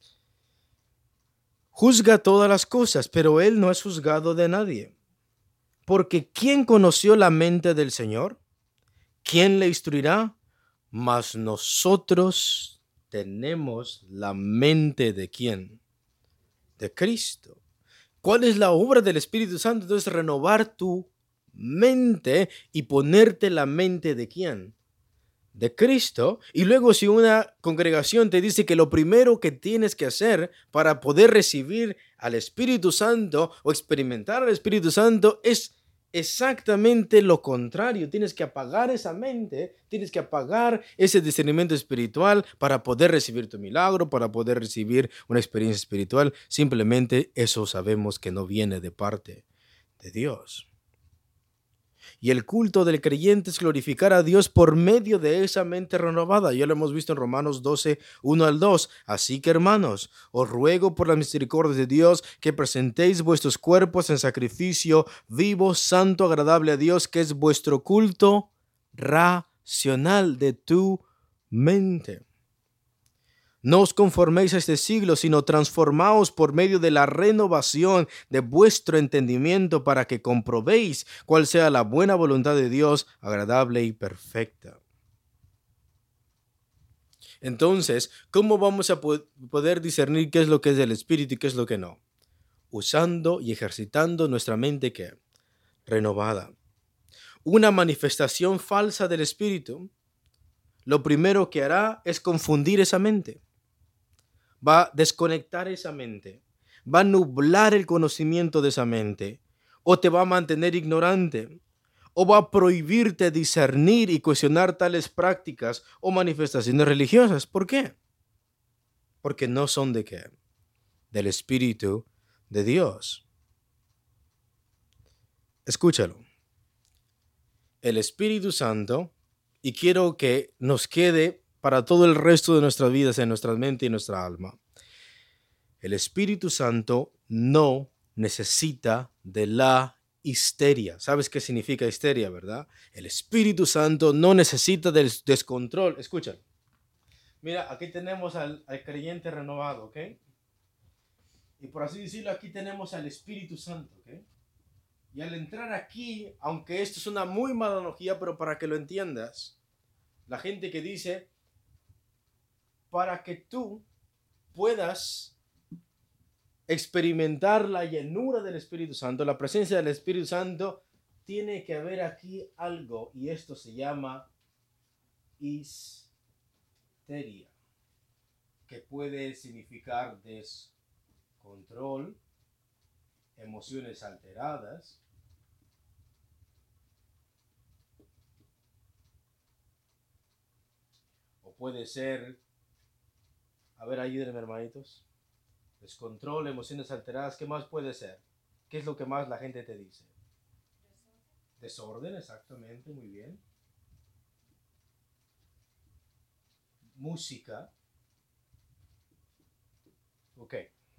A: Juzga todas las cosas, pero él no es juzgado de nadie. Porque ¿quién conoció la mente del Señor? ¿Quién le instruirá? Mas nosotros tenemos la mente ¿de quién? De Cristo. ¿Cuál es la obra del Espíritu Santo? Entonces, renovar tu mente y ponerte la mente ¿de quién? De Cristo. Y luego si una congregación te dice que lo primero que tienes que hacer para poder recibir al Espíritu Santo o experimentar al Espíritu Santo es exactamente lo contrario. Tienes que apagar esa mente, tienes que apagar ese discernimiento espiritual para poder recibir tu milagro, para poder recibir una experiencia espiritual. Simplemente eso sabemos que no viene de parte de Dios. Y el culto del creyente es glorificar a Dios por medio de esa mente renovada. Ya lo hemos visto en Romanos 12, 1 al 2. Así que, hermanos, os ruego por la misericordia de Dios que presentéis vuestros cuerpos en sacrificio vivo, santo, agradable a Dios, que es vuestro culto racional de tu mente. No os conforméis a este siglo, sino transformaos por medio de la renovación de vuestro entendimiento para que comprobéis cuál sea la buena voluntad de Dios, agradable y perfecta. Entonces, ¿cómo vamos a poder discernir qué es lo que es del Espíritu y qué es lo que no? Usando y ejercitando nuestra mente ¿qué? Renovada. Una manifestación falsa del Espíritu, lo primero que hará es confundir esa mente. Va a desconectar esa mente, va a nublar el conocimiento de esa mente, o te va a mantener ignorante, o va a prohibirte discernir y cuestionar tales prácticas o manifestaciones religiosas. ¿Por qué? Porque no son de qué? Del Espíritu de Dios. Escúchalo. El Espíritu Santo, y quiero que nos quede para todo el resto de nuestras vidas en nuestra mente y nuestra alma. El Espíritu Santo no necesita de la histeria. ¿Sabes qué significa histeria, verdad? El Espíritu Santo no necesita del descontrol. Escucha. Mira, aquí tenemos al creyente renovado, ¿ok? Y por así decirlo, aquí tenemos al Espíritu Santo, ¿ok? Y al entrar aquí, aunque esto es una muy mala analogía, pero para que lo entiendas, la gente que dice, para que tú puedas experimentar la llenura del Espíritu Santo, la presencia del Espíritu Santo, tiene que haber aquí algo, y esto se llama histeria, que puede significar descontrol, emociones alteradas, o puede ser, a ver, ayúdenme, hermanitos, descontrol, emociones alteradas. ¿Qué más puede ser? ¿Qué es lo que más la gente te dice? Desorden, exactamente, muy bien. Música. Ok.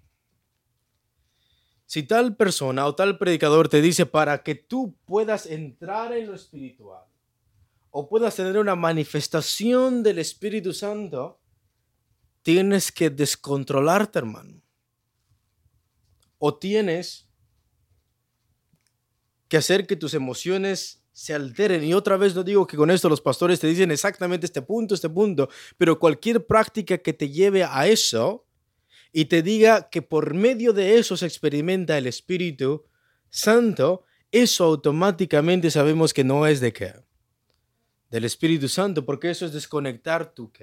A: Si tal persona o tal predicador te dice para que tú puedas entrar en lo espiritual o puedas tener una manifestación del Espíritu Santo, tienes que descontrolarte, hermano. O tienes que hacer que tus emociones se alteren. Y otra vez no digo que con esto los pastores te dicen exactamente este punto, pero cualquier práctica que te lleve a eso y te diga que por medio de eso se experimenta el Espíritu Santo, eso automáticamente sabemos que no es de qué. Del Espíritu Santo, porque eso es desconectar tu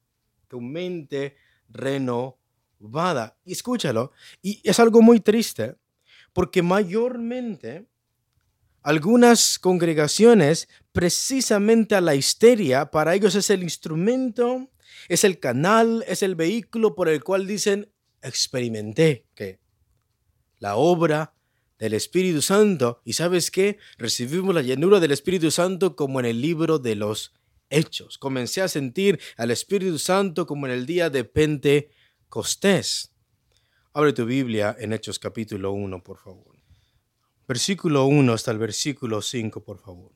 A: mente renovada. Y escúchalo, y es algo muy triste, porque mayormente algunas congregaciones, precisamente a la histeria, para ellos es el instrumento, es el canal, es el vehículo por el cual dicen, experimenté que la obra del Espíritu Santo. ¿Y sabes qué? Recibimos la llenura del Espíritu Santo como en el libro de los Hechos. Comencé a sentir al Espíritu Santo como en el día de Pentecostés. Abre tu Biblia en Hechos capítulo 1, por favor. Versículo 1 hasta el versículo 5, por favor.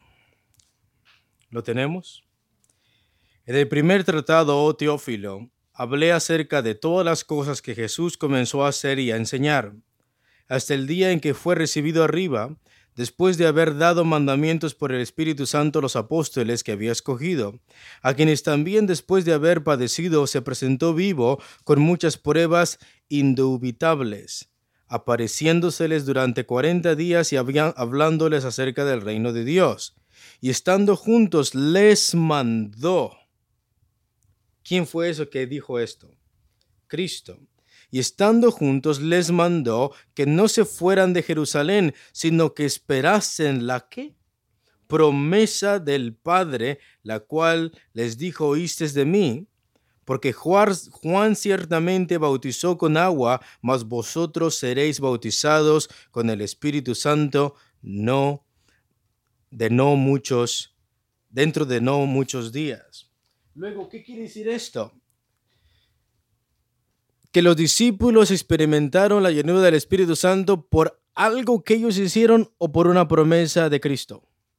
A: ¿Lo tenemos? En el primer tratado, oh Teófilo, hablé acerca de todas las cosas que Jesús comenzó a hacer y a enseñar, hasta el día en que fue recibido arriba, después de haber dado mandamientos por el Espíritu Santo a los apóstoles que había escogido, a quienes también después de haber padecido se presentó vivo con muchas pruebas indubitables, apareciéndoseles durante 40 días y hablándoles acerca del reino de Dios. Y estando juntos les mandó. ¿Quién fue eso que dijo esto? Cristo. Y estando juntos les mandó que no se fueran de Jerusalén, sino que esperasen la ¿qué? Promesa del Padre, la cual les dijo, oísteis de mí, porque Juan ciertamente bautizó con agua, mas vosotros seréis bautizados con el Espíritu Santo no dentro de no muchos días. Luego, ¿qué quiere decir esto? Que los discípulos experimentaron la llenura del Espíritu Santo por algo que ellos hicieron o por una promesa de Cristo.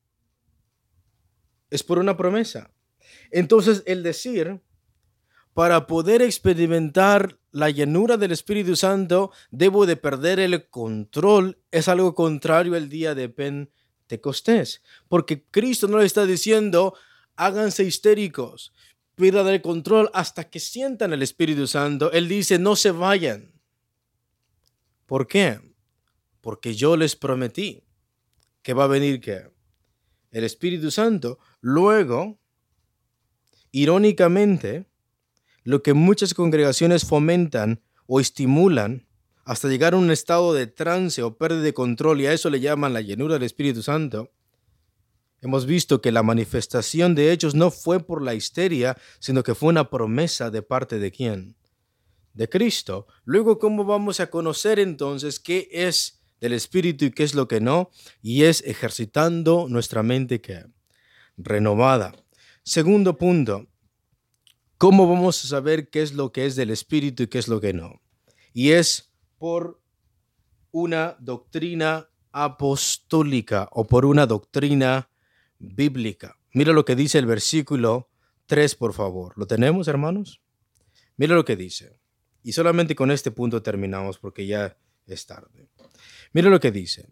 A: Es por una promesa. Entonces, el decir, para poder experimentar la llenura del Espíritu Santo, debo de perder el control, es algo contrario al día de Pentecostés. Porque Cristo no le está diciendo, háganse histéricos, pierdan el control hasta que sientan el Espíritu Santo. Él dice, no se vayan. ¿Por qué? Porque yo les prometí que va a venir ¿qué? El Espíritu Santo. Luego, irónicamente, lo que muchas congregaciones fomentan o estimulan hasta llegar a un estado de trance o pérdida de control, y a eso le llaman la llenura del Espíritu Santo, hemos visto que la manifestación de hechos no fue por la histeria, sino que fue una promesa de parte de ¿quién? De Cristo. Luego, ¿cómo vamos a conocer entonces qué es del Espíritu y qué es lo que no? Y es ejercitando nuestra mente ¿qué? Renovada. Segundo punto, ¿cómo vamos a saber qué es lo que es del Espíritu y qué es lo que no? Y es por una doctrina apostólica o por una doctrina bíblica. Mira lo que dice el versículo 3, por favor. ¿Lo tenemos, hermanos? Mira lo que dice. Y solamente con este punto terminamos porque ya es tarde. Mira lo que dice.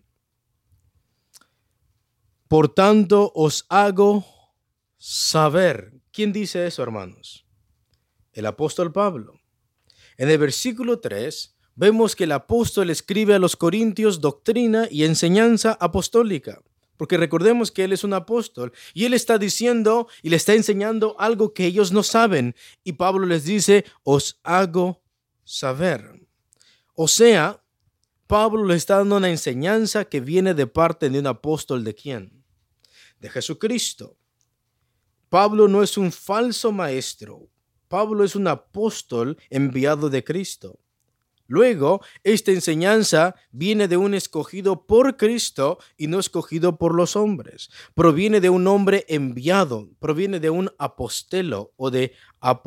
A: Por tanto, os hago saber. ¿Quién dice eso, hermanos? El apóstol Pablo. En el versículo 3 vemos que el apóstol escribe a los corintios doctrina y enseñanza apostólica, porque recordemos que él es un apóstol y él está diciendo y le está enseñando algo que ellos no saben, y Pablo les dice, os hago saber. O sea, Pablo le está dando una enseñanza que viene de parte de un apóstol. ¿De quién? De Jesucristo. Pablo no es un falso maestro. Pablo es un apóstol enviado de Cristo. Luego, esta enseñanza viene de un escogido por Cristo y no escogido por los hombres. Proviene de un hombre enviado, proviene de un apostelo o de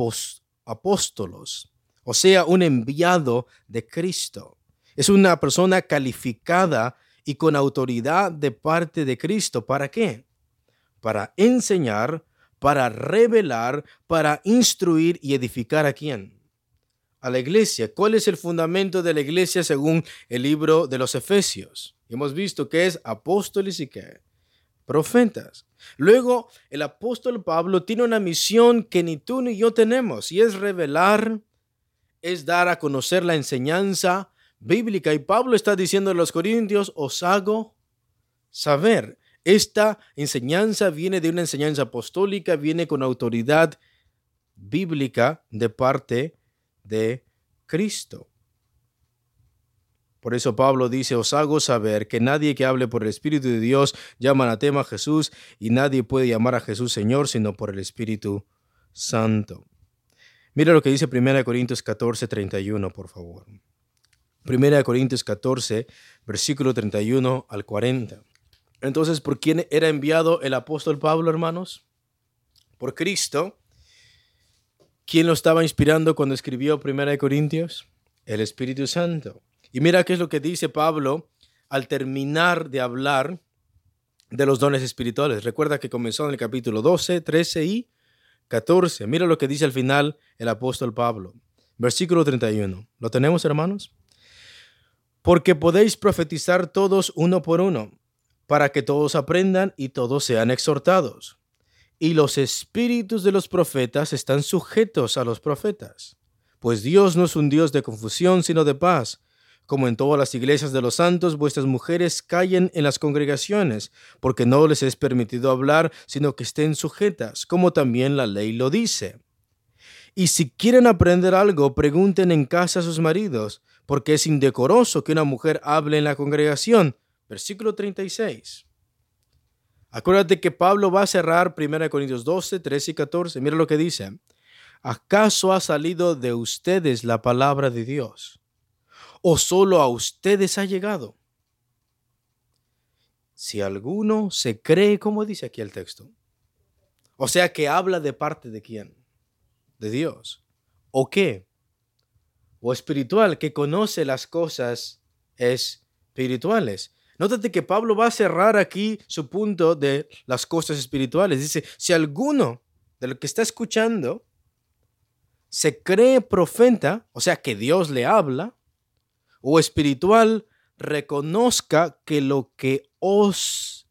A: apóstolos, o sea, un enviado de Cristo. Es una persona calificada y con autoridad de parte de Cristo. ¿Para qué? Para enseñar, para revelar, para instruir y edificar ¿a quién? A la iglesia. ¿Cuál es el fundamento de la iglesia según el libro de los Efesios? Hemos visto que es apóstoles y ¿qué? Profetas. Luego, el apóstol Pablo tiene una misión que ni tú ni yo tenemos, y es revelar, es dar a conocer la enseñanza bíblica. Y Pablo está diciendo a los corintios, os hago saber. Esta enseñanza viene de una enseñanza apostólica, viene con autoridad bíblica de parte de Cristo. Por eso Pablo dice, os hago saber que nadie que hable por el Espíritu de Dios llama anatema a Jesús, y nadie puede llamar a Jesús Señor sino por el Espíritu Santo. Mira lo que dice 1 Corintios 14, 31, por favor. 1 Corintios 14, versículo 31 al 40. Entonces, ¿por quién era enviado el apóstol Pablo, hermanos? Por Cristo. ¿Quién lo estaba inspirando cuando escribió 1 Corintios? El Espíritu Santo. Y mira qué es lo que dice Pablo al terminar de hablar de los dones espirituales. Recuerda que comenzó en el capítulo 12, 13 y 14. Mira lo que dice al final el apóstol Pablo. Versículo 31. ¿Lo tenemos, hermanos? Porque podéis profetizar todos uno por uno, para que todos aprendan y todos sean exhortados. Y los espíritus de los profetas están sujetos a los profetas. Pues Dios no es un Dios de confusión, sino de paz. Como en todas las iglesias de los santos, vuestras mujeres callen en las congregaciones, porque no les es permitido hablar, sino que estén sujetas, como también la ley lo dice. Y si quieren aprender algo, pregunten en casa a sus maridos, porque es indecoroso que una mujer hable en la congregación. Versículo 36. Acuérdate que Pablo va a cerrar 1 Corintios 12, 13 y 14. Mira lo que dice. ¿Acaso ha salido de ustedes la palabra de Dios? ¿O solo a ustedes ha llegado? si alguno se cree, ¿cómo dice aquí el texto? O sea, que habla de parte de quién? De Dios. ¿O qué? O espiritual, que conoce las cosas espirituales. Nótate que Pablo va a cerrar aquí su punto de las cosas espirituales. Dice, si alguno de lo que está escuchando se cree profeta, o sea que Dios le habla, o espiritual, reconozca que lo que os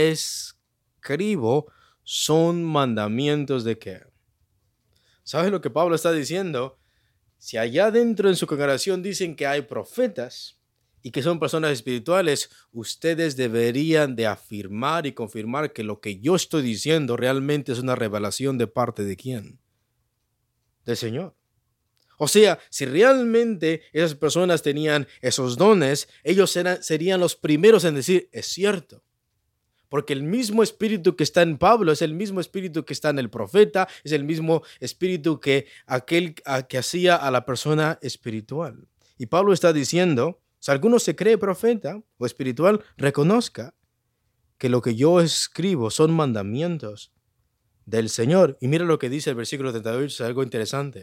A: escribo son mandamientos de qué. ¿Sabes lo que Pablo está diciendo? Si allá dentro en su congregación dicen que hay profetas y que son personas espirituales, ustedes deberían de afirmar y confirmar que lo que yo estoy diciendo realmente es una revelación de parte de quién? Del Señor. O sea, si realmente esas personas tenían esos dones, ellos serían los primeros en decir, es cierto. Porque el mismo espíritu que está en Pablo es el mismo espíritu que está en el profeta, es el mismo espíritu que aquel que hacía a la persona espiritual. Y Pablo está diciendo, si alguno se cree profeta o espiritual, reconozca que lo que yo escribo son mandamientos del Señor. Y mira lo que dice el versículo 38, es algo interesante.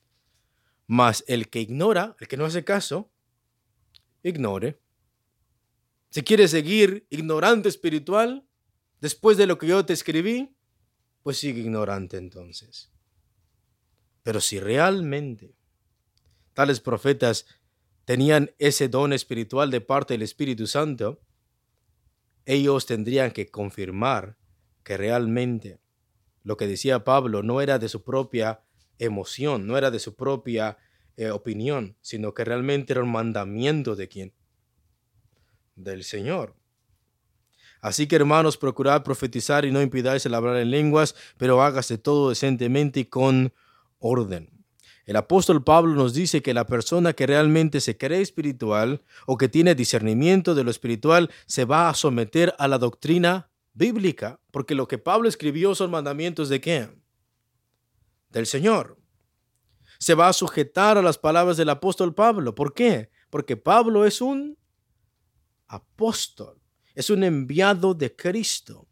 A: Mas el que ignora, el que no hace caso, ignore. Si quieres seguir ignorante espiritual, después de lo que yo te escribí, pues sigue ignorante entonces. Pero si realmente tales profetas tenían ese don espiritual de parte del Espíritu Santo, ellos tendrían que confirmar que realmente lo que decía Pablo no era de su propia emoción, no era de su propia opinión, sino que realmente era un mandamiento de quién? Del Señor. Así que, hermanos, procurad profetizar y no impidáis el hablar en lenguas, pero hágase todo decentemente y con orden. El apóstol Pablo nos dice que la persona que realmente se cree espiritual o que tiene discernimiento de lo espiritual se va a someter a la doctrina bíblica, porque lo que Pablo escribió son mandamientos de ¿quién? Del Señor. Se va a sujetar a las palabras del apóstol Pablo. ¿Por qué? Porque Pablo es un apóstol, es un enviado de Cristo.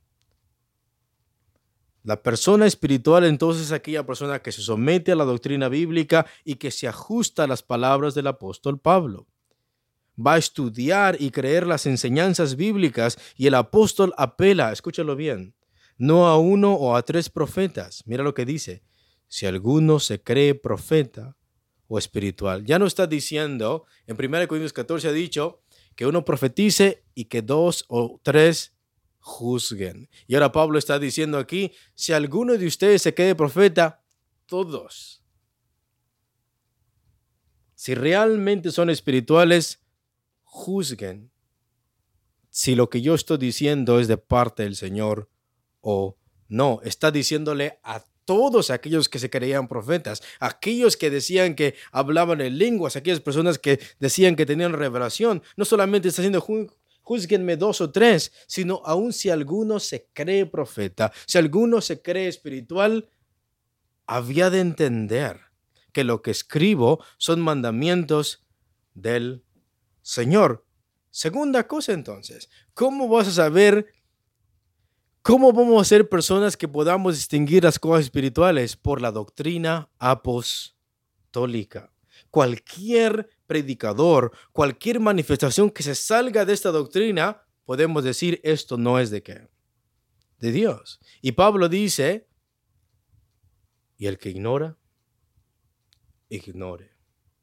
A: La persona espiritual entonces es aquella persona que se somete a la doctrina bíblica y que se ajusta a las palabras del apóstol Pablo. Va a estudiar y creer las enseñanzas bíblicas y el apóstol apela, escúchalo bien, no a uno o a tres profetas. Mira lo que dice, si alguno se cree profeta o espiritual. Ya no está diciendo, en 1 Corintios 14 ha dicho que uno profetice y que dos o tres juzguen. Y ahora Pablo está diciendo aquí, si alguno de ustedes se cree profeta, todos. Si realmente son espirituales, juzguen si lo que yo estoy diciendo es de parte del Señor o no. Está diciéndole a todos aquellos que se creían profetas, aquellos que decían que hablaban en lenguas, aquellas personas que decían que tenían revelación. No solamente está diciendo júzguenme dos o tres, sino aun si alguno se cree profeta, si alguno se cree espiritual, había de entender que lo que escribo son mandamientos del Señor. Segunda cosa entonces, ¿cómo vas a saber? ¿Cómo vamos a ser personas que podamos distinguir las cosas espirituales? Por la doctrina apostólica. Cualquier predicador, cualquier manifestación que se salga de esta doctrina, podemos decir esto no es de qué, de Dios. Y Pablo dice, y el que ignora, ignore.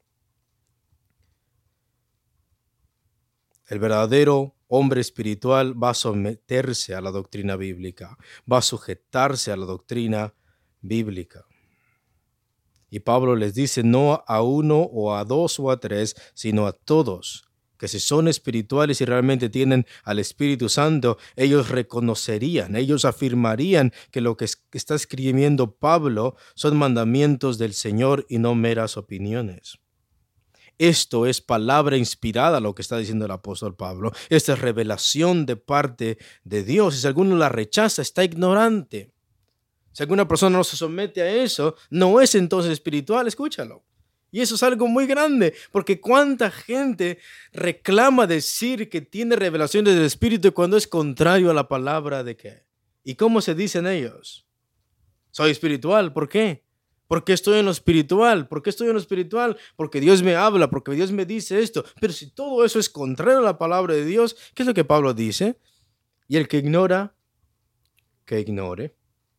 A: El verdadero hombre espiritual va a someterse a la doctrina bíblica, va a sujetarse a la doctrina bíblica. Y Pablo les dice no a uno o a dos o a tres, sino a todos, que si son espirituales y realmente tienen al Espíritu Santo, ellos reconocerían, ellos afirmarían que lo que está escribiendo Pablo son mandamientos del Señor y no meras opiniones. Esto es palabra inspirada, lo que está diciendo el apóstol Pablo. Esta es revelación de parte de Dios. Y si alguno la rechaza, está ignorante. Si alguna persona no se somete a eso, no es entonces espiritual, escúchalo. Y eso es algo muy grande, porque cuánta gente reclama decir que tiene revelaciones del Espíritu cuando es contrario a la palabra de qué. ¿Y cómo se dicen ellos? Soy espiritual, ¿por qué? Porque estoy en lo espiritual. ¿Por qué estoy en lo espiritual? Porque Dios me habla, porque Dios me dice esto. Pero si todo eso es contrario a la palabra de Dios, ¿qué es lo que Pablo dice? Y el que ignora, que ignore.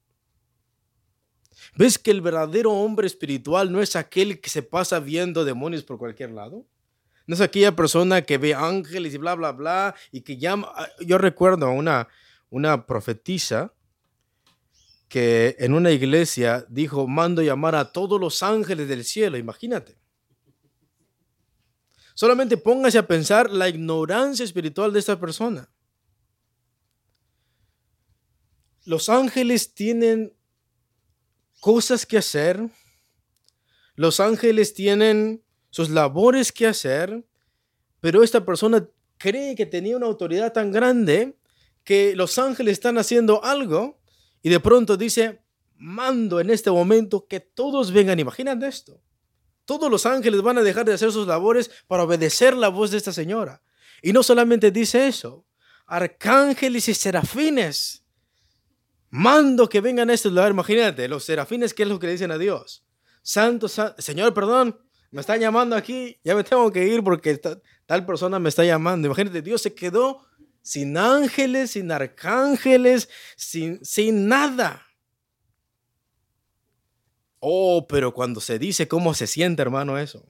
A: ¿Ves que el verdadero hombre espiritual no es aquel que se pasa viendo demonios por cualquier lado? No es aquella persona que ve ángeles y bla, bla, bla, y que llama. Yo recuerdo a una profetisa que en una iglesia dijo, mando llamar a todos los ángeles del cielo, imagínate. Solamente póngase a pensar la ignorancia espiritual de esta persona. Los ángeles tienen cosas que hacer, los ángeles tienen sus labores que hacer, pero esta persona cree que tenía una autoridad tan grande que los ángeles están haciendo algo y de pronto dice, mando en este momento que todos vengan. Imagínate esto. Todos los ángeles van a dejar de hacer sus labores para obedecer la voz de esta señora. Y no solamente dice eso, arcángeles y serafines, mando que vengan a este lugar. Imagínate, los serafines, ¿qué es lo que le dicen a Dios? Santo, Señor, perdón, me están llamando aquí, ya me tengo que ir porque tal persona me está llamando. Imagínate, Dios se quedó sin ángeles, sin arcángeles, sin nada. Oh, pero cuando se dice cómo se siente, hermano, eso.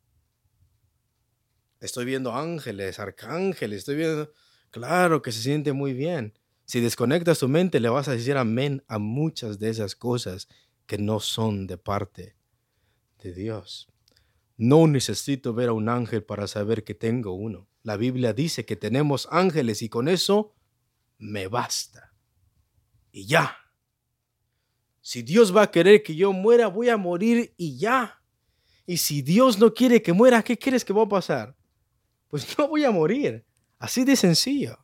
A: Estoy viendo ángeles, arcángeles, estoy viendo. Claro que se siente muy bien. Si desconectas tu mente, le vas a decir amén a muchas de esas cosas que no son de parte de Dios. No necesito ver a un ángel para saber que tengo uno. La Biblia dice que tenemos ángeles y con eso me basta. Y ya. Si Dios va a querer que yo muera, voy a morir y ya. Y si Dios no quiere que muera, ¿qué crees que va a pasar? Pues no voy a morir. Así de sencillo.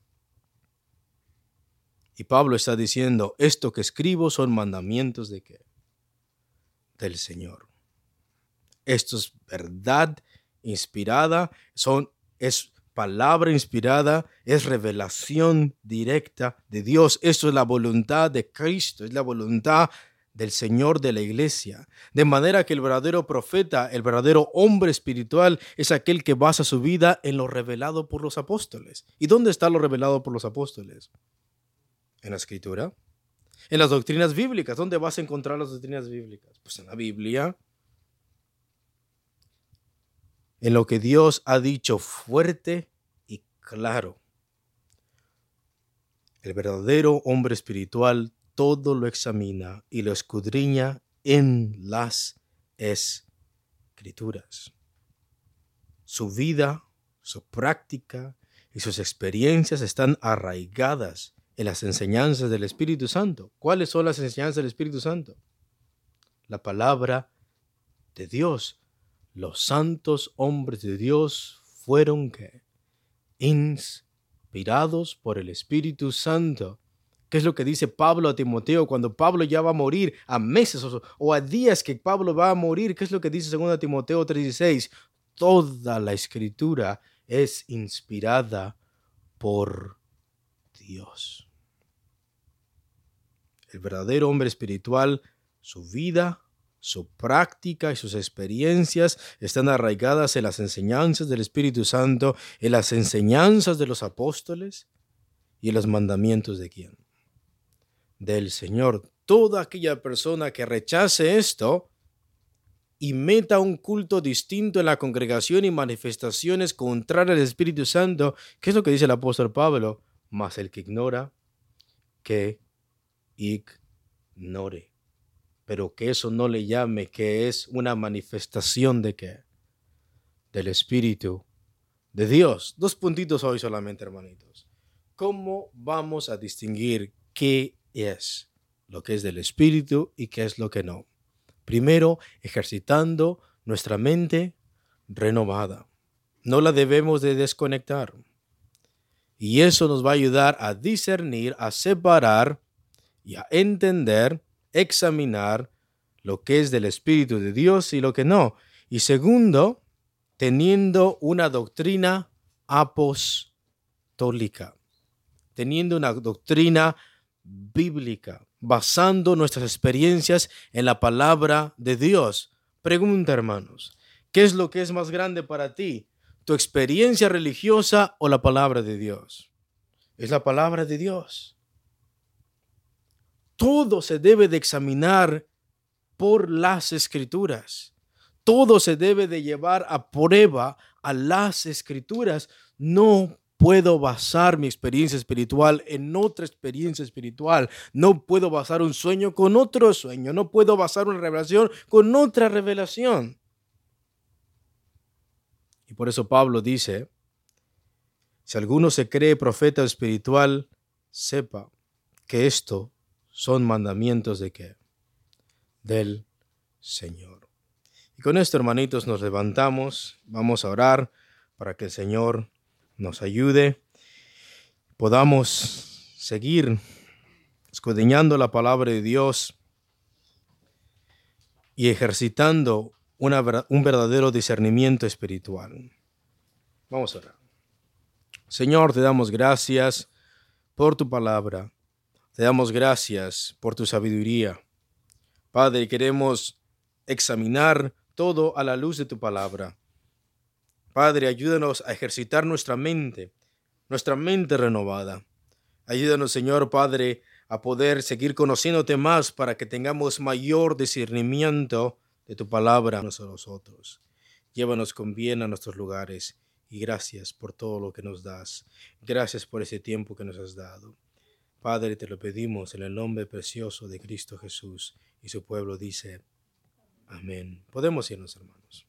A: Y Pablo está diciendo, esto que escribo son mandamientos de ¿qué? Del Señor. Esto es verdad inspirada, es palabra inspirada, es revelación directa de Dios. Esto es la voluntad de Cristo, es la voluntad del Señor de la iglesia. De manera que el verdadero profeta, el verdadero hombre espiritual es aquel que basa su vida en lo revelado por los apóstoles. ¿Y dónde está lo revelado por los apóstoles? En la Escritura. En las doctrinas bíblicas. ¿Dónde vas a encontrar las doctrinas bíblicas? Pues en la Biblia. En lo que Dios ha dicho fuerte y claro. El verdadero hombre espiritual todo lo examina y lo escudriña en las Escrituras. Su vida, su práctica y sus experiencias están arraigadas en las enseñanzas del Espíritu Santo. ¿Cuáles son las enseñanzas del Espíritu Santo? La palabra de Dios. Los santos hombres de Dios fueron ¿qué? Inspirados por el Espíritu Santo. ¿Qué es lo que dice Pablo a Timoteo cuando Pablo ya va a morir a meses o a días que Pablo va a morir? ¿Qué es lo que dice 2 Timoteo 3:16? Toda la Escritura es inspirada por Dios. El verdadero hombre espiritual, su vida, su práctica y sus experiencias están arraigadas en las enseñanzas del Espíritu Santo, en las enseñanzas de los apóstoles y en los mandamientos de ¿quién? Del Señor. Toda aquella persona que rechace esto y meta un culto distinto en la congregación y manifestaciones contrarias al Espíritu Santo, ¿qué es lo que dice el apóstol Pablo? Mas el que ignora, que ignore. Pero que eso no le llame que es una manifestación de ¿qué? Del Espíritu de Dios. 2 puntitos hoy solamente, hermanitos. ¿Cómo vamos a distinguir qué es lo que es del Espíritu y qué es lo que no? Primero, ejercitando nuestra mente renovada. No la debemos de desconectar. Y eso nos va a ayudar a discernir, a separar y a entender, examinar lo que es del Espíritu de Dios y lo que no. Y segundo, teniendo una doctrina apostólica, teniendo una doctrina bíblica, basando nuestras experiencias en la palabra de Dios. Pregunta, hermanos, ¿qué es lo que es más grande para ti? ¿Tu experiencia religiosa o la palabra de Dios? Es la palabra de Dios. Todo se debe de examinar por las Escrituras. Todo se debe de llevar a prueba a las Escrituras. No puedo basar mi experiencia espiritual en otra experiencia espiritual. No puedo basar un sueño con otro sueño. No puedo basar una revelación con otra revelación. Y por eso Pablo dice, si alguno se cree profeta espiritual, sepa que esto son mandamientos de ¿qué? Del Señor. Y con esto, hermanitos, nos levantamos, vamos a orar para que el Señor nos ayude, podamos seguir escudriñando la palabra de Dios y ejercitando un verdadero discernimiento espiritual. Vamos a orar. Señor, te damos gracias por tu palabra, te damos gracias por tu sabiduría. Padre, queremos examinar todo a la luz de tu palabra. Padre, ayúdanos a ejercitar nuestra mente renovada. Ayúdanos, Señor Padre, a poder seguir conociéndote más para que tengamos mayor discernimiento de tu palabra a nosotros. Llévanos con bien a nuestros lugares y gracias por todo lo que nos das. Gracias por ese tiempo que nos has dado. Padre, te lo pedimos en el nombre precioso de Cristo Jesús. Y su pueblo dice, amén. Podemos irnos, hermanos.